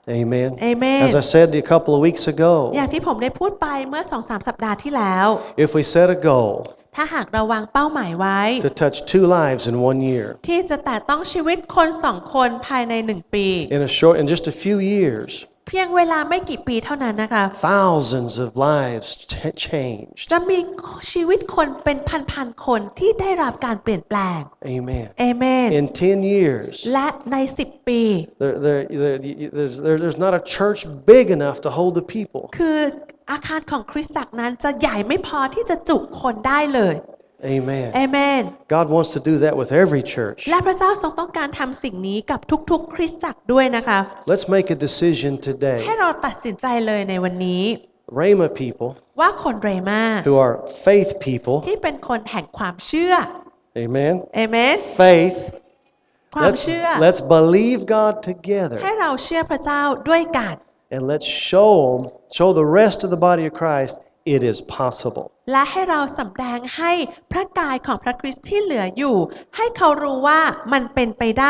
Amen. Amen. As I said a couple of weeks อ ago, ย่างที่ผมได้พูดไปเมื่อ สองสาม สัปดาห์ที่แล้ว if we set a goal ถ้าหากเราวางเป้าหมายไว้ to touch two lives in one year, ที่จะแตะต้องชีวิตคนสองคนภายในหนึ่งปี in a short, in just a few years, เพียงเวลาไม่กี่ปีเท่านั้นนะคะ thousands of lives ch- changed. จะมีชีวิตคนเป็นพันๆคนที่ได้รับการเปลี่ยนแปลง Amen. เอเมน In ten years, และในสิบปี there, there, there, there's, there, there's not a church big enough to hold the people. คืออาคารของคริสตจักรนั้นจะใหญ่ไม่พอที่จะจุคนได้เลย Amen. เอเมน God wants to do that with every church. และพระเจ้าทรงต้องการทำสิ่งนี้กับทุกๆคริสตจักรด้วยนะคะ Let's make a decision ให้ today. เราตัดสินใจเลยในวันนี้ Rhema people ว่าคนเรมา who are faith people. ที่เป็นคนแห่งความเชื่อ Amen. เอเมน Faith. ความ Let's, เชื่อ let's believe God together. ให้เราเชื่อพระเจ้าด้วยกัน And let's show them, show the rest of the body of Christ it is possible. และให้เราสำแดงให้พระกายของพระคริสต์ที่เหลืออยู่ ให้เขารู้ว่ามันเป็นไปได้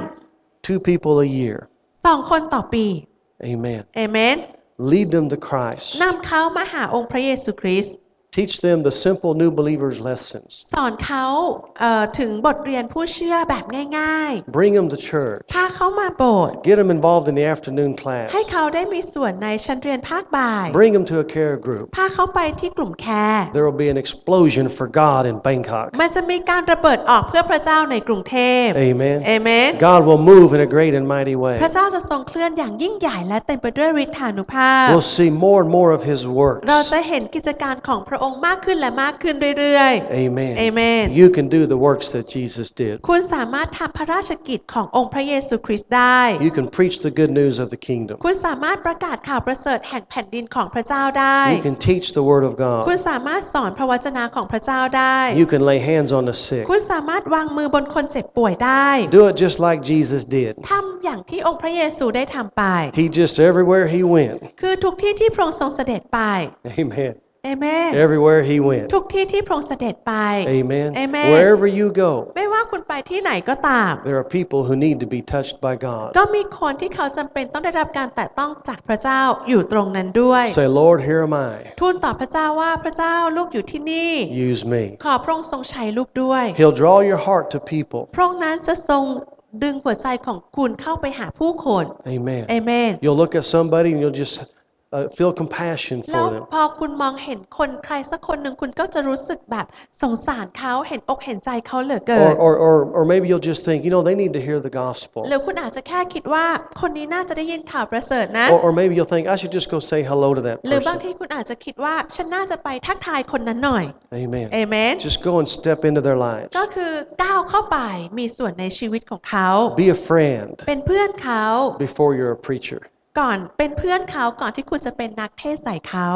Two people a year. สองคนต่อปี Amen. เอเมน Lead them to Christ. นำเขามาหาองค์พระเยซูคริสต์ Teach them the simple new believers lessons. สอนเขาเอ่อถึงบทเรียนผู้เชื่อแบบง่าย Bring them to church. ๆ พาเขามาโบสถ์ Get them involved in the afternoon class. ให้เขาได้มีส่วนในชั้นเรียนภาคบ่าย Bring them to a care group. พาเขาไปที่กลุ่มแคร์ There will be an explosion for God in Bangkok. มันจะมีการระเบิดออกเพื่อพระเจ้าในกรุงเทพ Amen. เอเมน God will move in a great and mighty way. พระเจ้าจะทรงเคลื่อนอย่างยิ่งใหญ่และเต็มไปด้วยฤทธานุภาพ We'll see more and more of His works. เราจะเห็นกิจการของพระองค์มากขึ้นและมากขึ้นเรื่อย Amen. Amen. You can do the works that Jesus did. ๆ คุณสามารถทำพระราชกิจขององค์พระเยซูคริสต์ได้ You can preach the good news of the kingdom. คุณสามารถประกาศข่าวประเสริฐแห่งแผ่นดินของพระเจ้าได้ You can teach the word of คุณ God. สามารถสอนพระวจนะของพระเจ้าได้ You can lay hands on the sick. คุณสามารถวางมือบนคนเจ็บป่วยได้ Do it just like Jesus did. ทำอย่างที่องค์พระเยซูได้ทำไป He just everywhere He went. คือทุกที่ที่พระองค์ทรงเสด็จไป Amen. เอเมน Everywhere He went. ทุกที่ที่พระองค์เสด็จไป Amen. Amen. Wherever you go, ไม่ว่าคุณไปที่ไหนก็ตาม there are people who need to be touched by God. ก็มีคนที่เขาจำเป็นต้องได้รับการแตะต้องจากพระเจ้าอยู่ตรงนั้นด้วย Say, Lord, here am I. ทูลต่อพระเจ้าว่าพระเจ้าลูกอยู่ที่นี่ Use me. ขอพระองค์ทรงใช้ลูกด้วย He'll draw your heart to people. พระองค์นั้นจะทรงดึงหัวใจของคุณเข้าไปหาผู้คน Amen. เอเมน You'll look at somebody and you'll just uh, feel compassion แล้ว for them. พอคุณมองเห็นคนใครสักคนหนึ่งคุณก็จะรู้สึกแบบสงสารเขาเห็นอกเห็นใจเขาเหลือเกิ Or, น or, or, or maybe you'll just think, you know, they need to hear the gospel. หรือคุณอาจจะแค่คิดว่าคนนี้น่าจะได้ยินข่าวประเสริฐนะ Or, or maybe you'll think, I should just go say hello to that หรือบาง person. ทีคุณอาจจะคิดว่าฉันน่าจะไปทักทายคนนั้นหน่อย Amen. เอเมน Just go and step into their lives. ก็คือก้าวเข้าไปมีส่วนในชีวิตของเขา Be a friend เป็นเพื่อนเขา before you're a preacher. ก่อนเป็นเพื่อนเขาก่อนที่คุณจะเป็นนักเทศน์ใส่เขา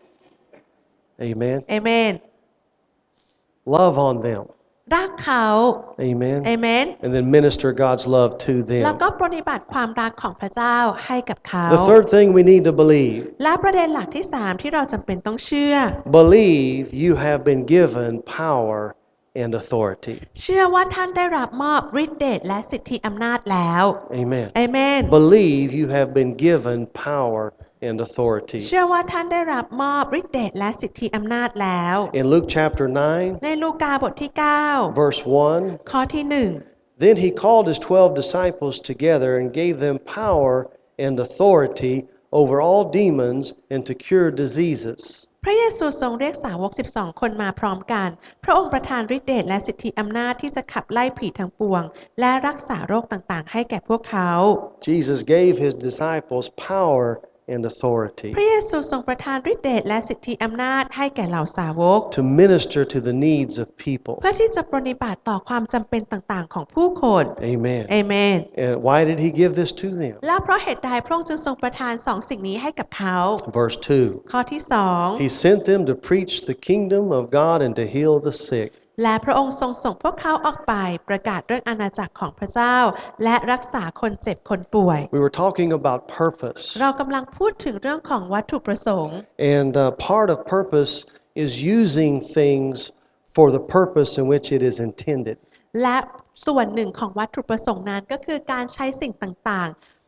Amen. เอเมน Love on them. รักเขา Amen. เอเมน And then minister God's love to แล้ว them. ก็ปฏิบัติความรักของพระเจ้าให้กับเขา The third thing we need to believe. และประเด็นหลักที่สามที่เราจำเป็นต้องเชื่อ Believe you have been given power and authority. เชื่อว่าท่านได้รับมอบฤทธิ์เดชและสิทธิอำนาจแล้ว Amen. เอเมน Believe you have been given power and authority. เชื่อว่าท่านได้รับมอบฤทธิ์เดชและสิทธิอำนาจแล้ว In Luke chapter nine, ในลูกาบทที่เก้า verse one, ข้อที่หนึ่ง then he called his twelve disciples together and gave them power and authority over all demons and to cure diseases. พระเยซูทรงเรียกสาวกสิบสองคนมาพร้อมกัน พระองค์ประทานฤทธิ์เดชและสิทธิอำนาจที่จะขับไล่ผีทั้งปวง และรักษาโรคต่างๆ ให้แก่พวกเขา Jesus gave his disciples power and authority พระเยซูทรงประทานฤทธิ์เดชและสิทธิอำนาจให้แก่เหล่าสาวก to minister to the needs of people. เพื่อที่จะปฏิบัติต่อความจำเป็นต่างๆ ของผู้คน Amen. เอเมน And why did he give this to them? และเพราะเหตุใดพระองค์จึงทรงประทานสองสิ่งนี้ให้กับเขา Verse two. ข้อที่สอง He sent them to preach the kingdom of God and to heal the sick. และพระองค์ทรงส่งพวกเขาออกไปประกาศเรื่องอาณาจักรของพระเจ้า และรักษาคนเจ็บคนป่วย We were talking about purpose. เรากำลังพูดถึงเรื่องของวัตถุประสงค์ And uh, part of purpose is using things for the purpose in which it is intended. และส่วนหนึ่งของวัตถุประสงค์นั้นก็คือการใช้สิ่งต่างๆ เพื่อ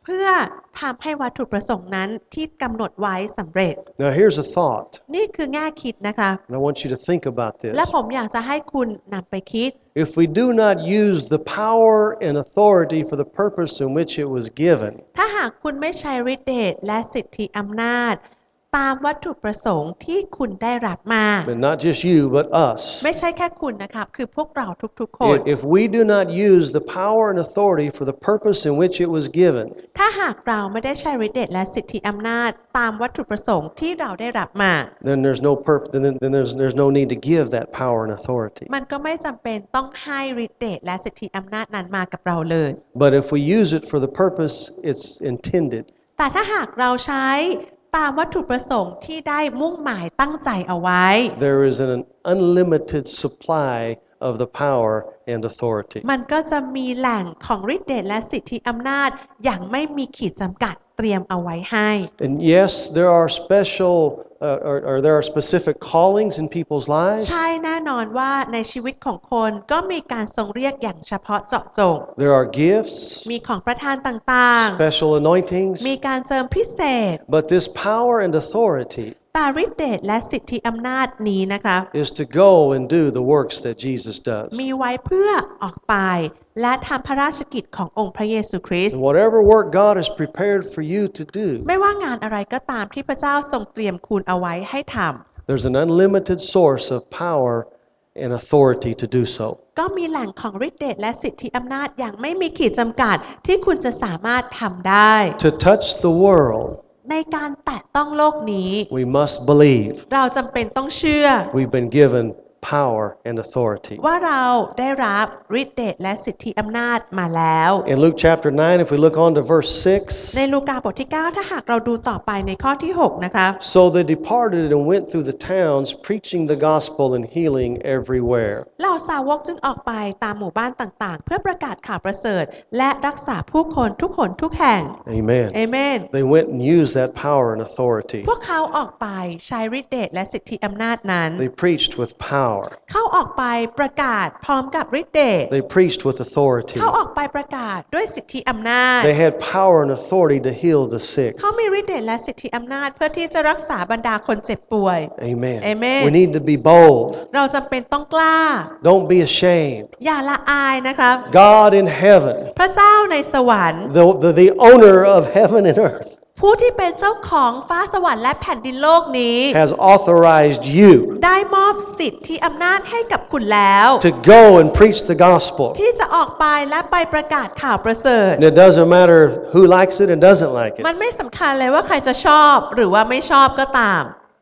พื่อทำให้วัตถุประสงค์นั้นที่กำหนดไว้สำเร็จ Now here's a thought, นี่คือแง่คิดนะคะ and I want you to think about และ this. ผมอยากจะให้คุณนำไปคิด If we do not use the power and authority for the purpose in which it was given, ถ้าหากคุณไม่ใช้ฤทธิ์เดชและสิทธิอำนาจตามวัตถุประสงค์ที่คุณได้รับมา but not just you, but us, ไม่ใช่แค่คุณนะครับคือพวกเราทุกๆคน if if we do not use the power and authority for the purpose in which it was given, ถ้าหากเราไม่ได้ใช้ฤทธิ์เดชและสิทธิอำนาจตามวัตถุประสงค์ที่เราได้รับมา then there's no purpose. Then, then there's there's no need to give that power and authority. มันก็ไม่จำเป็นต้องให้ฤทธิ์เดชและสิทธิอำนาจนั้นมากับเราเลย But if we use it for the purpose it's intended, แต่ถ้าหากเราใช้ตามวัตถุประสงค์ที่ได้มุ่งหมายตั้งใจเอาไว้ there is an unlimited supply of the power and authority. มันก็จะมีแหล่งของฤทธิ์เดชและสิทธิอำนาจอย่างไม่มีขีดจำกัดเตรียมเอาไว้ให้ And yes, there are special uh, or, or there are specific callings in people's lives. ใช่แน่นอนว่าในชีวิตของคนก็มีการทรงเรียกอย่างเฉพาะเจาะจง There are gifts, มีของประทานต่าง special anointings, ๆ มีการเจิมพิเศษ but this power and authority แต่ฤทธิ์เดชและสิทธิอำนาจนี้นะคะ is to go and do the works that Jesus does. มีไว้เพื่อออกไปและทำพระราชกิจขององค์พระเยซูคริสต์ And whatever work God has prepared for you to do, ไม่ว่างานอะไรก็ตามที่พระเจ้าทรงเตรียมคุณเอาไว้ให้ทำ there's an unlimited source of power and authority to do so. ก็มีแหล่งของฤทธิ์เดชและสิทธิอำนาจอย่างไม่มีขีดจำกัดที่คุณจะสามารถทำได้ To touch the world, ในการแตะต้องโลกนี้ we must believe เราจำเป็นต้องเชื่อ we've been given power and authority. ว่าเราได้รับฤทธิ์เดชและสิทธิอำนาจมาแล้ว In Luke chapter nine, if we look on to verse six, ในลูกาบทที่เก้าถ้าหากเราดูต่อไปในข้อที่หกนะคะ so they departed and went through the towns, preaching the gospel and healing everywhere. เหล่าสาวกจึงออกไปตามหมู่บ้านต่างๆ เพื่อประกาศข่าวประเสริฐและรักษาผู้คนทุกคนทุกแห่ง Amen. เอเมน They went and used that power and authority. พวกเขาออกไปใช้ฤทธิ์เดชและสิทธิอำนาจนั้น They preached with power. เขาออกไปประกาศพร้อมกับฤทธิ์เดช They preached with authority. เขาออกไปประกาศด้วยสิทธิอำนาจ They had power and authority to heal the sick. เขามีฤทธิ์เดชและสิทธิอำนาจเพื่อที่จะรักษาบรรดาคนเจ็บป่วย Amen. Amen. We need to be bold. เราจำเป็นต้องกล้า Don't be ashamed. อย่าละอายนะครับ God in heaven, พระเจ้าในสวรรค์ the, the, the owner of heaven and earth, ผู้ที่เป็นเจ้าของฟ้าสวรรค์และแผ่นดินโลกนี้ has authorized you ได้มอบสิทธิอำนาจให้กับคุณแล้ว to go and preach the gospel. ที่จะออกไปและไปประกาศข่าวประเสริฐ And it doesn't matter who likes it and doesn't like มัน it. ไม่สำคัญเลยว่าใครจะชอบหรือว่าไม่ชอบก็ตาม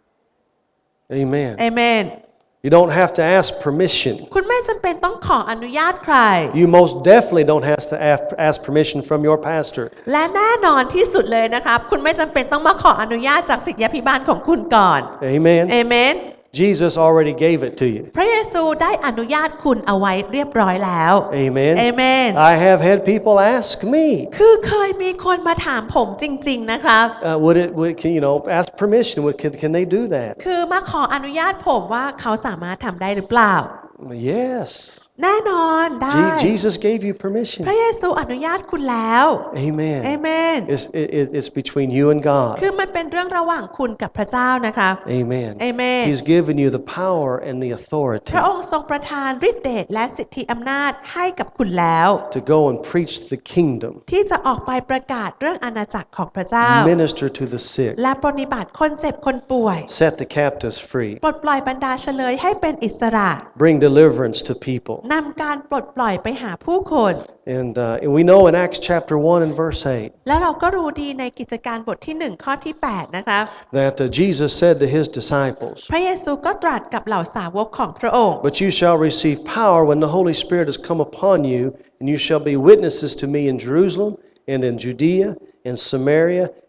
Amen. เอเมน You don't have to ask permission. คุณไม่จำเป็นต้องขออนุญาตใคร You most definitely don't have to ask, ask permission from your pastor. และแน่นอนที่สุดเลยนะครับ คุณไม่จำเป็นต้องมาขออนุญาตจากศิษยาภิบาลของคุณก่อน Amen. เอเมน Jesus already gave it to you. พระเยซูได้อนุญาตคุณเอาไว้เรียบร้อยแล้ว Amen. เอเมน I have had people ask me, คือเคยมีคนมาถามผมจริง ๆ นะครับ uh, would it, would, can, you know, ask permission. Would, can, can they do that? คือมาขออนุญาตผมว่าเขาสามารถทำได้หรือเปล่า Yes. แน่นอนได้ Je- Jesus gave you permission. พระเยซูอนุญาตคุณแล้ว Amen. เอเมน It's, it, it's between you and God. คือมันเป็นเรื่องระหว่างคุณกับพระเจ้านะคะ Amen. Amen. He's given you the power and the พ authority ระองค์ทรงประทานฤทธิเดชและสิทธิอำนาจให้กับคุณแล้ว to go and preach the kingdom, ที่จะออกไปประกาศเรื่องอาณาจักรของพระเจ้า minister to the sick, และปฏิบัติคนเจ็บคนป่วย set the captives free, ปลดปล่อยบรรดาเฉลยให้เป็นอิสระ bring deliverance to people. นำการปลดปล่อยไปหาผู้คน And, uh, and we know in Acts chapter one and verse eight และเราก็รู้ดีในกิจการบทที่หนึ่งข้อที่แปดนะคะ that uh, Jesus said to his disciples, พระเยซูก็ตรัสกับเหล่าสาวกของพระองค์ But you shall receive power when the Holy Spirit has come upon you, and you shall be witnesses to me in Jerusalem and in Judea and Samaria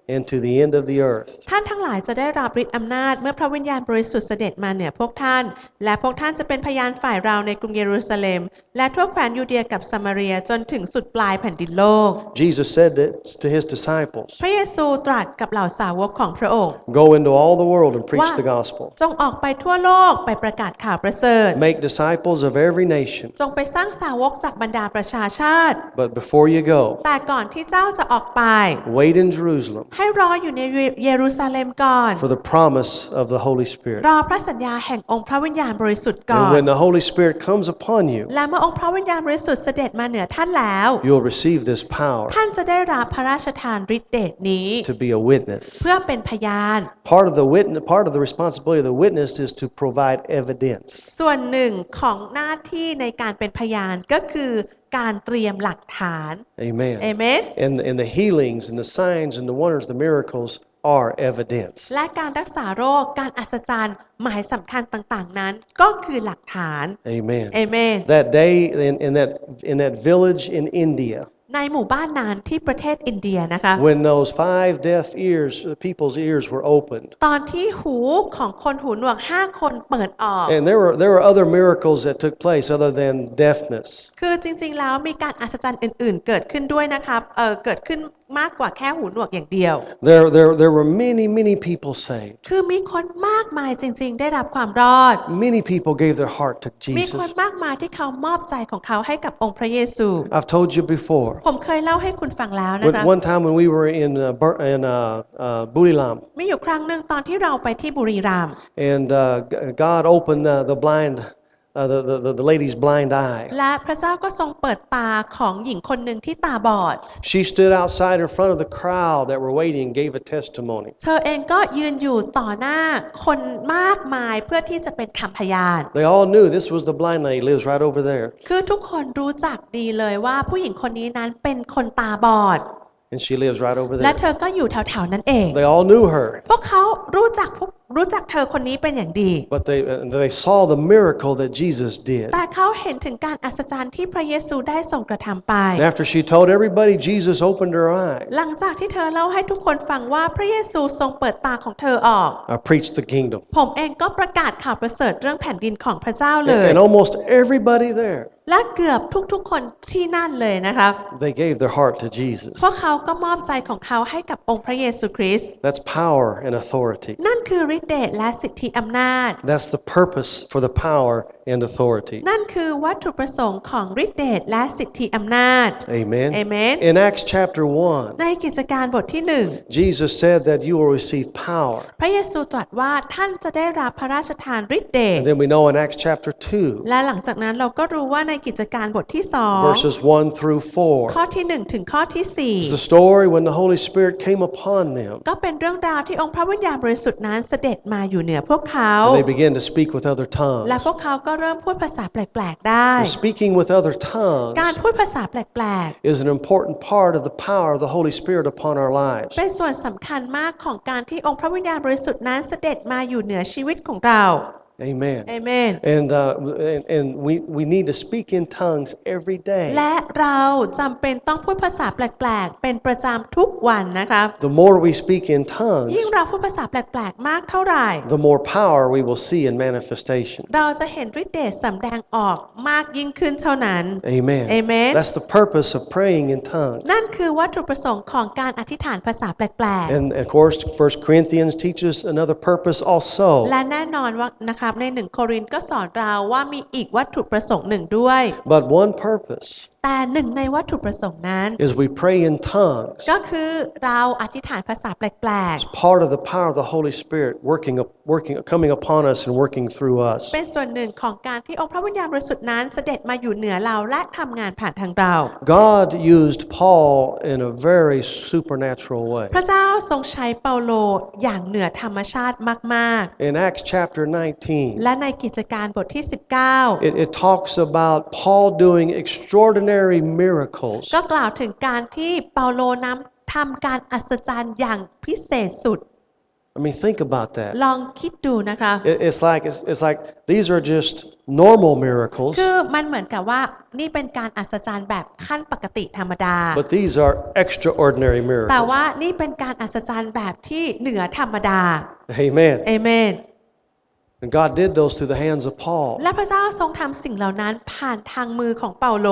and to the end of the earth. ท่านทั้งหลายจะได้รับฤทธิ์อำนาจเมื่อพระวิญญาณบริสุทธิ์เสด็จมาเหนือพวกท่านและพวกท่านจะเป็นพยานฝ่ายเราในกรุงเยรูซาเล็มและทั่วแคว้นยูเดียกับซามาเรียจนถึงสุดปลายแผ่นดินโลก Jesus said this to his disciples. พระเยซูตรัสกับเหล่าสาวกของพระองค์ Go into all the world and preach ว่า the gospel. จงออกไปทั่วโลกไปประกาศข่าวประเสริฐ Make disciples of every nation. จงไปสร้างสาวกจากบรรดาประชาชาติ But before you go, แต่ก่อนที่เจ้าจะออกไป wait in Jerusalem ให้รออยู่ในเยรูซาเล็มก่อน for the promise of the Holy Spirit. รอพระสัญญาแห่งองค์พระวิญญาณบริสุทธิ์ก่อ And น when the Holy Spirit comes upon you, และเมื่อองค์พระวิญญาณบริสุทธิ์เสด็จมาเหนือท่านแล้ว you'll receive this power ท่านจะได้รับพระราชทานฤทธิ์เดชนี้ to be a witness. เพื่อเป็นพยาน Part of the witness, part of the responsibility of the witness is to provide evidence. ส่วนหนึ่งของหน้าที่ในการเป็นพยานก็คือการเตรียมหลักฐาน Amen. เอเมน And, and the healings and the signs and the wonders, the miracles are evidence. และการรักษาโรคการอัศจรรย์หมายสำคัญต่างๆนั้นก็คือหลักฐาน Amen. เอเมน That day in, in that in that village in India, ในหมู่บ้านนั้นที่ประเทศอินเดียนะคะ when those five deaf ears, people's ears were opened, ตอนที่หูของคนหูหนวกห้าคนเปิดออก and there were there were other miracles that took place other than deafness. คือจริงๆแล้วมีการอัศจรรย์อื่นๆเกิดขึ้นด้วยนะครับเออเกิดขึ้นมากกว่าแค่หูหนวกอย่างเดียว There there there were many many people saved. คือมีคนมากมายจริงๆได้รับความรอด Many people gave their heart to มีคน Jesus. มากมายที่เขามอบใจของเขาให้กับองค์พระเยซู I've told you before. ผมเคยเล่าให้คุณฟังแล้วนะ When, คะ one time when we were in uh, Bur- in uh, uh, Buriram, มีอยู่ครั้งหนึ่งตอนที่เราไปที่บุรีรัมย์ and uh, G- God opened uh, the blind, uh, the, the the the lady's blind eye. และพระเจ้าก็ทรงเปิดตาของหญิงคนหนึ่งที่ตาบอด She stood outside in front of the crowd that were waiting and gave a testimony. เธอเองก็ยืนอยู่ต่อหน้าคนมากมายเพื่อที่จะเป็นคำพยาน They all knew this was the blind lady, lives right over there, คือทุกคนรู้จักดีเลยว่าผู้หญิงคนนี้นั้นเป็นคนตาบอด and she lives right over และ there. เธอก็อยู่แถวๆนั้นเอง They all knew her, พวกเขารู้จักพวกรู้จักเธอคนนี้เป็นอย่างดี but they uh, they saw the miracle that Jesus did. แต่เขาเห็นถึงการอัศจรรย์ที่พระเยซูได้ทรงกระทำไป And after she told everybody, Jesus opened her eyes. หลังจากที่เธอเล่าให้ทุกคนฟังว่าพระเยซูทรงเปิดตาของเธอออก I preached the kingdom, ผมเองก็ประกาศข่าวประเสริฐเรื่องแผ่นดินของพระเจ้าเลย and, and almost everybody there, และเกือบทุกๆคนที่นั่นเลยนะครับ they gave their heart to Jesus. พวกเขาก็มอบใจของเขาให้กับองค์พระเยซูคริสต์ That's power and authority. นั่นคือฤทธิเดชและสิทธิอำนาจ That's the purpose for the power and authority. นั่นคือวัตถุประสงค์ของฤทธิเดชและสิทธิอำนาจ Amen. Amen. In Acts chapter one, ในกิจการบทที่หนึ่ง Jesus said that you will receive power. พระเยซูตรัสว่าท่านจะได้รับพระราชทานฤทธิเดช And then we know in Acts chapter two, และหลังจากนั้นเราก็รู้ว่าในกิจการบทที่สอง verses one through four, ข้อที่หนึ่งถึงข้อที่สี่ is the story when the Holy Spirit came upon them. ก็เป็นเรื่องราวที่องค์พระวิญญาณบริสุทธิ์นั้นเสด็จมาอยู่เหนือพวกเขา And they began to speak with other และ tongues. พวกเขาก็เริ่มพูดภาษาแปลกๆได้ And speaking with other การ tongues พูดภาษาแปลก is an important part of the power of the Holy Spirit upon our ๆ lives. เป็นส่วนสำคัญมากของการที่องค์พระวิญญาณบริสุทธิ์นั้นเสด็จมาอยู่เหนือชีวิตของเรา Amen. เอเมน And, uh, and, and we, we need to speak in tongues every day. และเราจำเป็นต้องพูดภาษาแปลกๆ เป็นประจำทุกวันนะครับ The more we speak in tongues, ยิ่งเราพูดภาษาแปลกๆ มากเท่าไหร่ the more power we will see in manifestation. เราจะเห็นฤทธิ์เดชสำแดงออกมากยิ่งขึ้นเท่านั้น Amen. Amen. That's the purpose of praying in tongues. นั่นคือวัตถุประสงค์ของการอธิษฐานภาษาแปลก And of course, First Corinthians teaches another purpose ๆ also. และแน่นอนว่านะครับในหนึ่งโครินธ์ก็สอนเราว่ามีอีกวัตถุประสงค์หนึ่งด้วย But one purpose แต่หนึ่งในวัตถุประสงค์นั้น is we pray in tongues. ก็คือเราอธิษฐานภาษาแปลก It's part of the power of the Holy Spirit working, working, coming upon us and working through us. ๆ เป็นส่วนหนึ่งของการที่องค์พระวิญญาณบริสุทธิ์นั้นเสด็จมาอยู่เหนือเราและทำงานผ่านทางเรา God used Paul in a very supernatural way. พระเจ้าทรงใช้เปาโลอย่างเหนือธรรมชาติมาก In Acts chapter ๆ nineteen, และในกิจการบทที่ สิบเก้า it, it talks about Paul doing extraordinary miracles. ก็กล่าวถึงการที่เปาโลนั้นทำการอัศจรรย์อย่างพิเศษสุด I mean, think about that. ลองคิดดูนะคะ It- It's like it's, it's like these are just normal miracles, คือมันเหมือนกับว่านี่เป็นการอัศจรรย์แบบขั้นปกติธรรมดา but these are extraordinary แต่ว่า miracles. นี่เป็นการอัศจรรย์แบบที่เหนือธรรมดา Amen. เอเมน And God did those through the hands of Paul. และพระเจ้าทรงทำสิ่งเหล่านั้นผ่านทางมือของเปาโล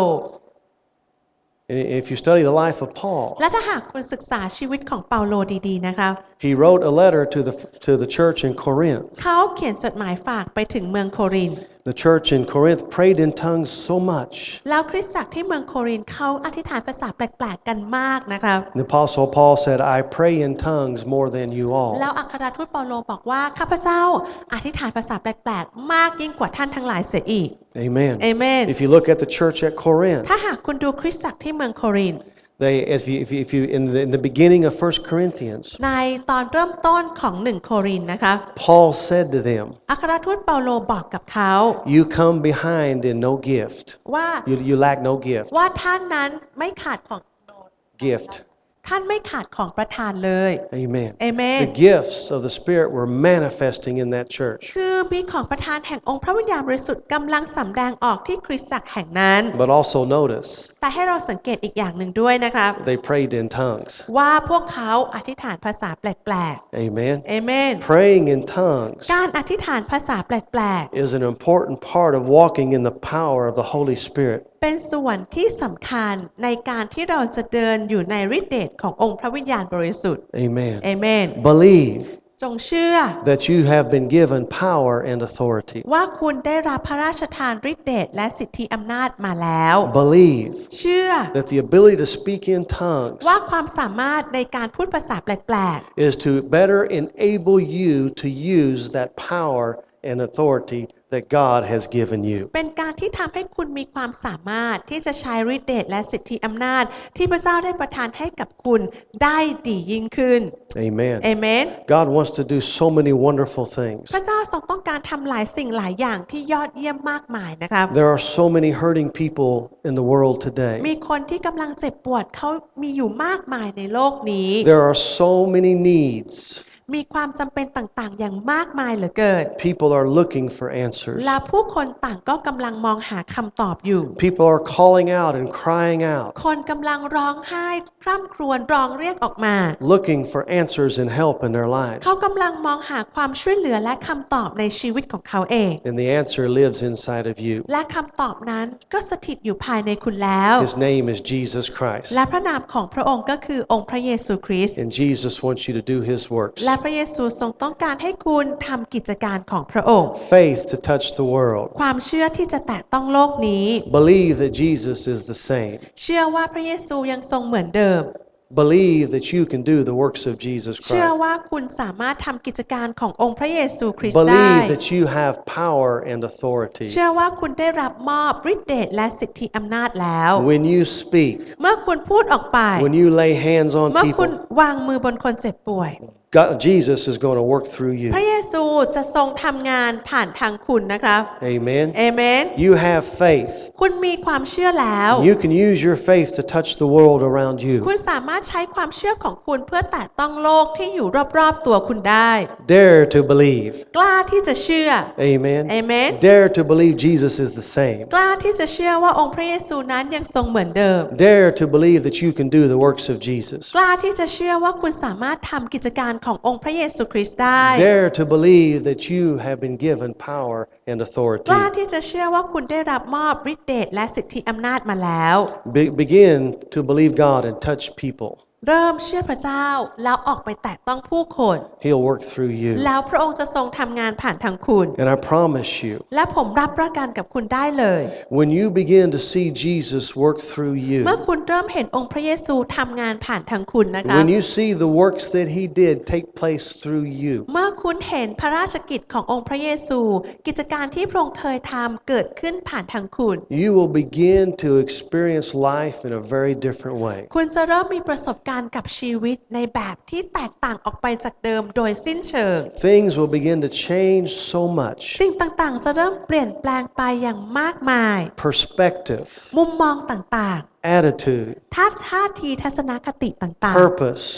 And if you study the life of Paul, และถ้าหากคุณศึกษาชีวิตของเปาโลดีๆนะคะ he wrote a letter to the to the church in Corinth. เขาเขียนจดหมายฝากไปถึงเมืองโครินธ์ The church in Corinth prayed in tongues so much. แล้วคริสตจักรที่เมืองโครินธ์เขาอธิษฐานภาษาแปลกๆกันมากนะคะ The apostle Paul said, "I pray in tongues more than you แล้ว all." อัครทูตเปาโลบอกว่าข้าพเจ้าอธิษฐานภาษาแปลกๆมากยิ่งกว่าท่านทั้งหลายเสียอีก Amen. Amen. If you look at the church at Corinth, ถ้าหากคุณดูคริสตจักรที่เมืองโครินธ์ they if you if you, if you in the in the beginning of First Corinthians, ในตอนเริ่มต้นของหนึ่งโครินธ์นะคะ Paul said to them, อัครทูตเปาโลบอกกับเขา "You come behind in no gift. ว่า You you lack no gift. ว่าท่านนั้นไม่ขาดของ Gift." ท่านไม่ขาดของประทานเลย Amen. Amen. The gifts of the Spirit were manifesting in that church. คือมีของประทานแห่งองค์พระวิญญาณบริสุทธิ์กำลังสำแดงออกที่คริสตจักรแห่งนั้น But also notice, แต่ให้เราสังเกตอีกอย่างหนึ่งด้วยนะครับ they prayed in tongues. ว่าพวกเขาอธิษฐานภาษาแปลก Amen. ๆเอเมน Praying in tongues การอธิษฐานภาษาแปลก is an important part of walking in the power of the Holy Spirit. ๆเป็นส่วนที่สำคัญในการที่เราจะเดินอยู่ในฤทธิเดชขององค์พระวิญญาณบริสุทธิ์ Amen. เอเมน Believe จงเชื่อ that you have been given power and authority. ว่าคุณได้รับพระราชทานฤทธิเดชและสิทธิอำนาจมาแล้ว Believe เชื่อ that the ability to speak in tongues ว่าความสามารถในการพูดภาษาแปลก is to better enable you to use that power and authority that God has given you. ๆเป็นการที่ทำให้คุณมีความสามารถที่จะใช้ฤทธิเดชและสิทธิอำนาจที่พระเจ้าได้ประทานให้กับคุณได้ดียิ่งขึ้น Amen. เอเมน God wants to do so many wonderful things. พระเจ้าทรงต้องการทำหลายสิ่งหลายอย่างที่ยอดเยี่ยมมากมายนะครับ There are so many hurting people in the world today. มีคนที่กำลังเจ็บปวดเขามีอยู่มากมายในโลกนี้ There are so many needs. มีความจำเป็นต่างๆอย่างมากมายเหลือเกิน People are looking for answers. และผู้คนต่างก็กำลังมองหาคำตอบอยู่ People are calling out and crying out, คนกำลังร้องไห้คร่ำครวญร้องเรียกออกมา looking for answers and help in their lives. เขากำลังมองหาความช่วยเหลือและคำตอบในชีวิตของเขาเอง And the answer lives inside of you. และคำตอบนั้นก็สถิตอยู่ภายในคุณแล้ว His name is Jesus Christ. และพระนามของพระองค์ก็คือองค์พระเยซูคริสต์ And Jesus wants you to do His works. และพระเยซูทรงต้องการให้คุณทำกิจการของพระองค์ Faith to touch the world. ความเชื่อที่จะแตะต้องโลกนี้ Believe that Jesus is the same. เชื่อว่าพระเยซูยังทรงเหมือนเดิม Believe that you can do the works of Jesus เชื่อ Christ. ว่าคุณสามารถทำกิจการขององค์พระเยซูคริสต์ได้ Believe that you have power and authority. เชื่อว่าคุณได้รับมอบฤทธิเดชและสิทธิอำนาจแล้ว When you speak, เมื่อคุณพูดออกไป when you lay hands on เมื่อคุณ people, วางมือบนคนเจ็บป่วย God, Jesus is going to work through พระ you. เยซูจะทรงทำงานผ่านทางคุณนะครับ Amen. เอเมน You have faith. คุณมีความเชื่อแล้ว You can use your faith to touch the world around คุ you. ณสามารถใช้ความเชื่อของคุณเพื่อแตะต้องโลกที่อยู่รอบๆตัวคุณได้ Dare to believe. กล้าที่จะเชื่อ Amen. เอเมน Dare to believe Jesus is the same. กล้าที่จะเชื่อว่าองค์พระเยซูนั้นยังทรงเหมือนเดิม Dare to believe that you can do the works of Jesus. กล้าที่จะเชื่อว่าคุณสามารถทำกิจการขององค์พระเยซูคริสต์ได้ Dare to believe that you have been given power and authority. กล้าที่จะเชื่อว่าคุณได้รับมอบฤทธิเดชและสิทธิอำนาจมาแล้ว Be- begin to believe God and touch people. เริ่มเชื่อพระเจ้าแล้วออกไปแตะต้องผู้คน He'll work through you. แล้วพระองค์จะทรงทำงานผ่านทางคุณ And I promise you, และผมรับประกันกับคุณได้เลย when you begin to see Jesus work through เมื่อ you, คุณเริ่มเห็นองค์พระเยซูทำงานผ่านทางคุณนะคะ when you see the works that He did take place through you, เมื่อคุณเห็นพระราชกิจขององค์พระเยซู กิจการที่พระองค์เคยทำเกิดขึ้นผ่านทางคุณ you will begin to experience life in a very different way. คุณจะเริ่มมีประสบการณ์กับชีวิตในแบบที่แตกต่างออกไปจากเดิมโดยสิ้นเชิง Things will begin to change so much. สิ่งต่างๆจะเริ่มเปลี่ยนแปลงไปอย่างมากมาย Perspective, มุมมองต่าง attitude, ๆท่าท่าทีทัศนคติต่าง purpose,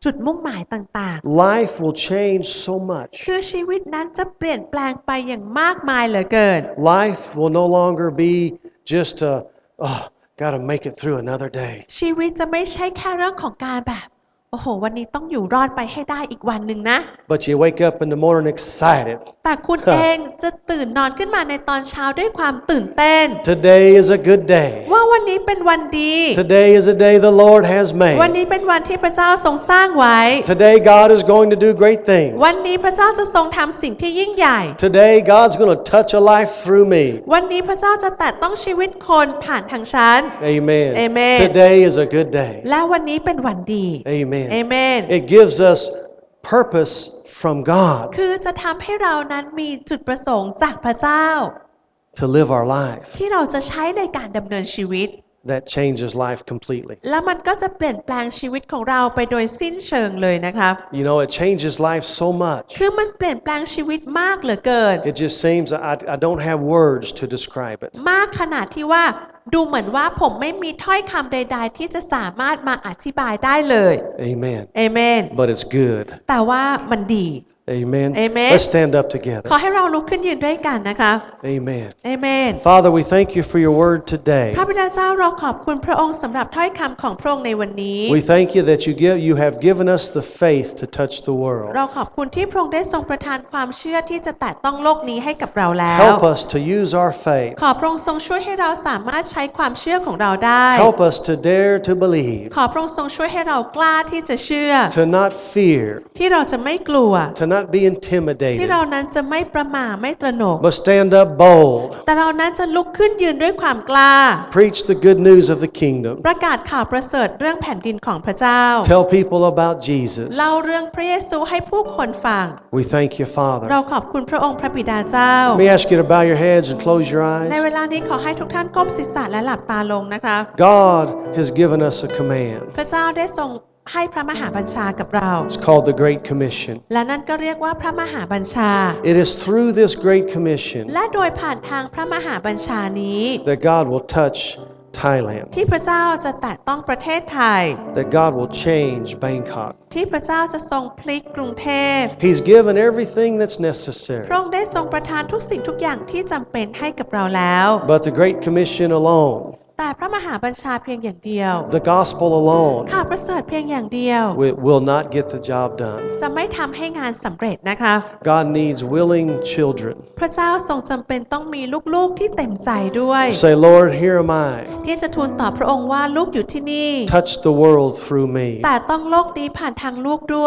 จุดมุ่งหมายต่าง Life will change so ๆ much. คือชีวิตนั้นจะเปลี่ยนแปลงไปอย่างมากมายเหลือเกิน Life will no longer be just a, oh, gotta make it through another day. ชีวิตจะไม่ใช่แค่เรื่องของการแบบโอ้โหวันนี้ต้องอยู่รอดไปให้ได้อีกวันหนึ่งนะ But you wake up in the morning excited. แต่คุณเองจะตื่นนอนขึ้นมาในตอนเช้าด้วยความตื่นเต้น Today is a good day. ว่าวันนี้เป็นวันดี Today is a day the Lord has วัน made. นี้เป็นวันที่พระเจ้าทรงสร้างไว้ Today God is going to do great things. วันนี้พระเจ้าจะทรงทำสิ่งที่ยิ่งใหญ่ Today God's going to touch a life through me. วันนี้พระเจ้าจะแตะต้องชีวิตคนผ่านทางฉัน Amen. Amen. Today is a good day. และวันนี้เป็นวันดี Amen. เอเมน It gives us purpose from God คือจะทำให้เรานั้นมีจุดประสงค์จากพระเจ้า to live our life ที่เราจะใช้ในการดำเนินชีวิต that changes life completely. และมันก็จะเปลี่ยนแปลงชีวิตของเราไปโดยสิ้นเชิงเลยนะครับ You know, it changes life so much. คือมันเปลี่ยนแปลงชีวิตมากเหลือเกิน It just seems I, I don't have words to describe it. มากขนาดที่ว่าดูเหมือนว่าผมไม่มีถ้อยคำใดๆที่จะสามารถมาอธิบายได้เลย Amen. เอเมน But it's good. แต่ว่ามันดี Amen. Amen. Let's stand up together. ขอให้เราลุกขึ้นยืนด้วยกันนะคะ Amen. เอเมน Father, we thank you for your word today. พระบิดาเจ้าเราขอบคุณพระองค์สำหรับถ้อยคำของพระองค์ในวันนี้ We thank you that you give you have given us the faith to touch the world. เราขอบคุณที่พระองค์ได้ทรงประทานความเชื่อที่จะแตะต้องโลกนี้ให้กับเราแล้ว Help us to use our faith. ขอพระองค์ทรงช่วยให้เราสามารถใช้ความเชื่อของเราได้ Help us to dare to believe, ขอพระองค์ทรงช่วยให้เรากล้าที่จะเชื่อ to not fear, ที่เราจะไม่กลัว to not be ที่ intimidated, เรานั้นจะไม่ประหม่าไม่ตระหนก but stand up bold. แต่เรานั้นจะลุกขึ้นยืนด้วยความกล้า Preach the good news of the kingdom. ประกาศข่าวประเสริฐเรื่องแผ่นดินของพระเจ้า Tell people about Jesus. เล่าเรื่องพระเยซูให้ผู้คนฟัง We thank you, เรา Father. ขอบคุณพระองค์พระบิดาเจ้า Let me ask you to bow your heads and close your ใน eyes. เวลานี้ขอให้ทุกท่านก้มศีรษะและหลับตาลงนะคะ God has given us a command. พระเจ้าได้ทรงให้พระมหาบัญชากับเรา It's called the Great Commission. และนั่นก็เรียกว่าพระมหาบัญชา It is through this Great Commission และโดยผ่านทางพระมหาบัญชานี้ that God will touch Thailand, ที่พระเจ้าจะแตะต้องประเทศไทย that God will change Bangkok. ที่พระเจ้าจะทรงพลิกกรุงเทพ He's given everything that's necessary. พระองค์ได้ทรงประทานทุกสิ่งทุกอย่างที่จำเป็นให้กับเราแล้ว But the Great Commission alone, แต่พระมหาบัญชาเพียงอย่างเดียว the gospel alone, ข่าวประเสริฐเพียงอย่างเดียว wi- will not get the job done. จะไม่ทำให้งานสำเร็จนะคะ God needs willing children. พระเจ้าทรงจำเป็นต้องมีลูกๆที่เต็มใจด้วย Say, Lord, here am I. ที่จะทูลต่อพระองค์ว่าลูกอยู่ที่นี่ Touch the world through me. แต่ต้องโลกนี้ผ่านทางลูกด้วย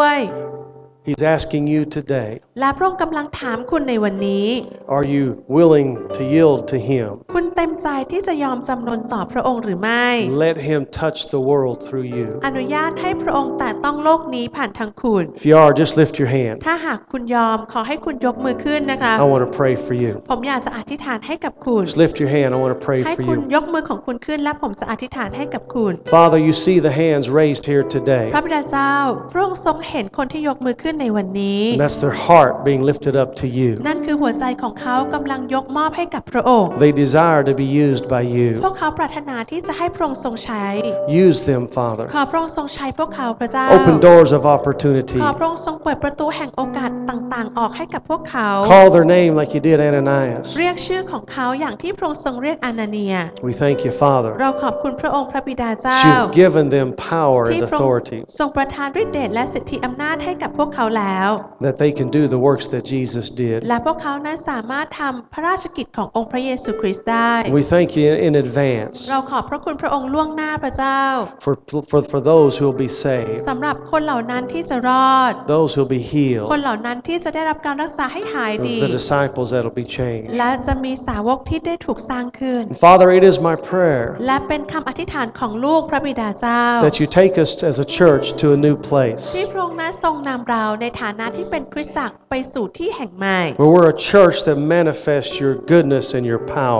He's asking you today, และพระองค์กำลังถามคุณในวันนี้ are you willing to yield to Him? คุณเต็มใจที่จะยอมจำนนต่อพระองค์หรือไม่ Let Him touch the world through you. อนุญาตให้พระองค์แตะต้องโลกนี้ผ่านทางคุณ If you are, just lift your hand. ถ้าหากคุณยอมขอให้คุณยกมือขึ้นนะคะ I want to pray for you. ผมอยากจะอธิษฐานให้กับคุณ Just lift your hand. I want to pray ให้ for คุณ you. ยกมือของคุณขึ้นและผมจะอธิษฐานให้กับคุณ Father, you see the hands raised here today. พระบิดาเจ้าพระองค์ทรงเห็นคนที่ยกมือขึ้นในวันนี้ And that's their heart being lifted up to you. นั่นคือหัวใจของเขากำลังยกมอบให้กับพระองค์ They desire to be used by พ you. วกเขาปรารถนาที่จะให้พระองค์ทรงใช้ Use them, Father. ขอพระองค์ทรงใช้พวกเขาพระเจ้า Open doors of opportunity. ขอพระองค์ทรงเปิดประตูแห่งโอกาสต่างๆ ออกให้กับพวกเขา Call their name like you did Ananias. เรียกชื่อของเขาอย่างที่พระองค์ทรงเรียกอานาเนีย We thank you, Father. เราขอบคุณพระองค์พระบิดาเจ้า You've given them power ที่ and พระองค์ authority ทรงประทานฤทธิ์เดชและสิทธิอำนาจให้กับพวกเขาแล้ว that they can do the works that Jesus did. และพวกเขานั้นสามารถทำพระราชกิจขององค์พระเยซูคริสต์ได้ We thank you in advance เราขอบพระคุณพระองค์ล่วงหน้าพระเจ้า for, for, for those who will be saved, สำหรับคนเหล่านั้นที่จะรอด those who will be คน healed, เหล่านั้นที่จะได้รับการรักษาให้หายดี the disciples that will be changed. และจะมีสาวกที่ได้ถูกสร้างขึ้น And Father, it is my prayer และเป็นคำอธิษฐานของลูกพระบิดาเจ้า that you take us as a church to a new place ที่พระองค์นั้นทรงนำเราในฐานะที่เป็นคริสตจักรไปสู่ที่แห่งใหม่ where we're a church that manifests your goodness and your power. ที่เรา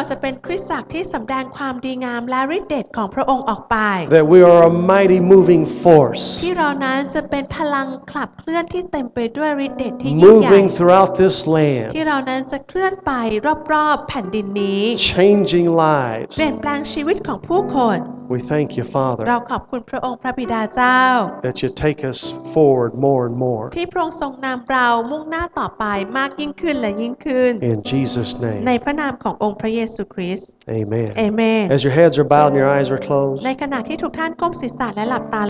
จะเป็นคริสตจักรที่สำแดงความดีงามและฤทธิ์เดชของพระองค์ออกไป that we are a mighty moving force ที่เรานั้นจะเป็นพลังขับเคลื่อนที่เต็มไปด้วยฤทธิ์เดชที่ยิ่งใหญ่ moving throughout this land ที่เรานั้นจะเคลื่อนไปรอบๆแผ่นดินนี้ changing lives เปลี่ยนแปลงชีวิตของผู้คน we thank you Father เราขอบคุณพระองค์พระบิดาเจ้า that you take us forward more and more ที่พระองค์ทรงนำเรามุ่งหน้าต่อไปมากยิ่งขึ้นและยิ่งขึ้น in Jesus name ในพระนามขององค์พระเยซูคริสต์ amen เอเมน as your heads are bowed and your eyes are closed ในขณะที่ทุกท่านก้มศีรษะและหลับตา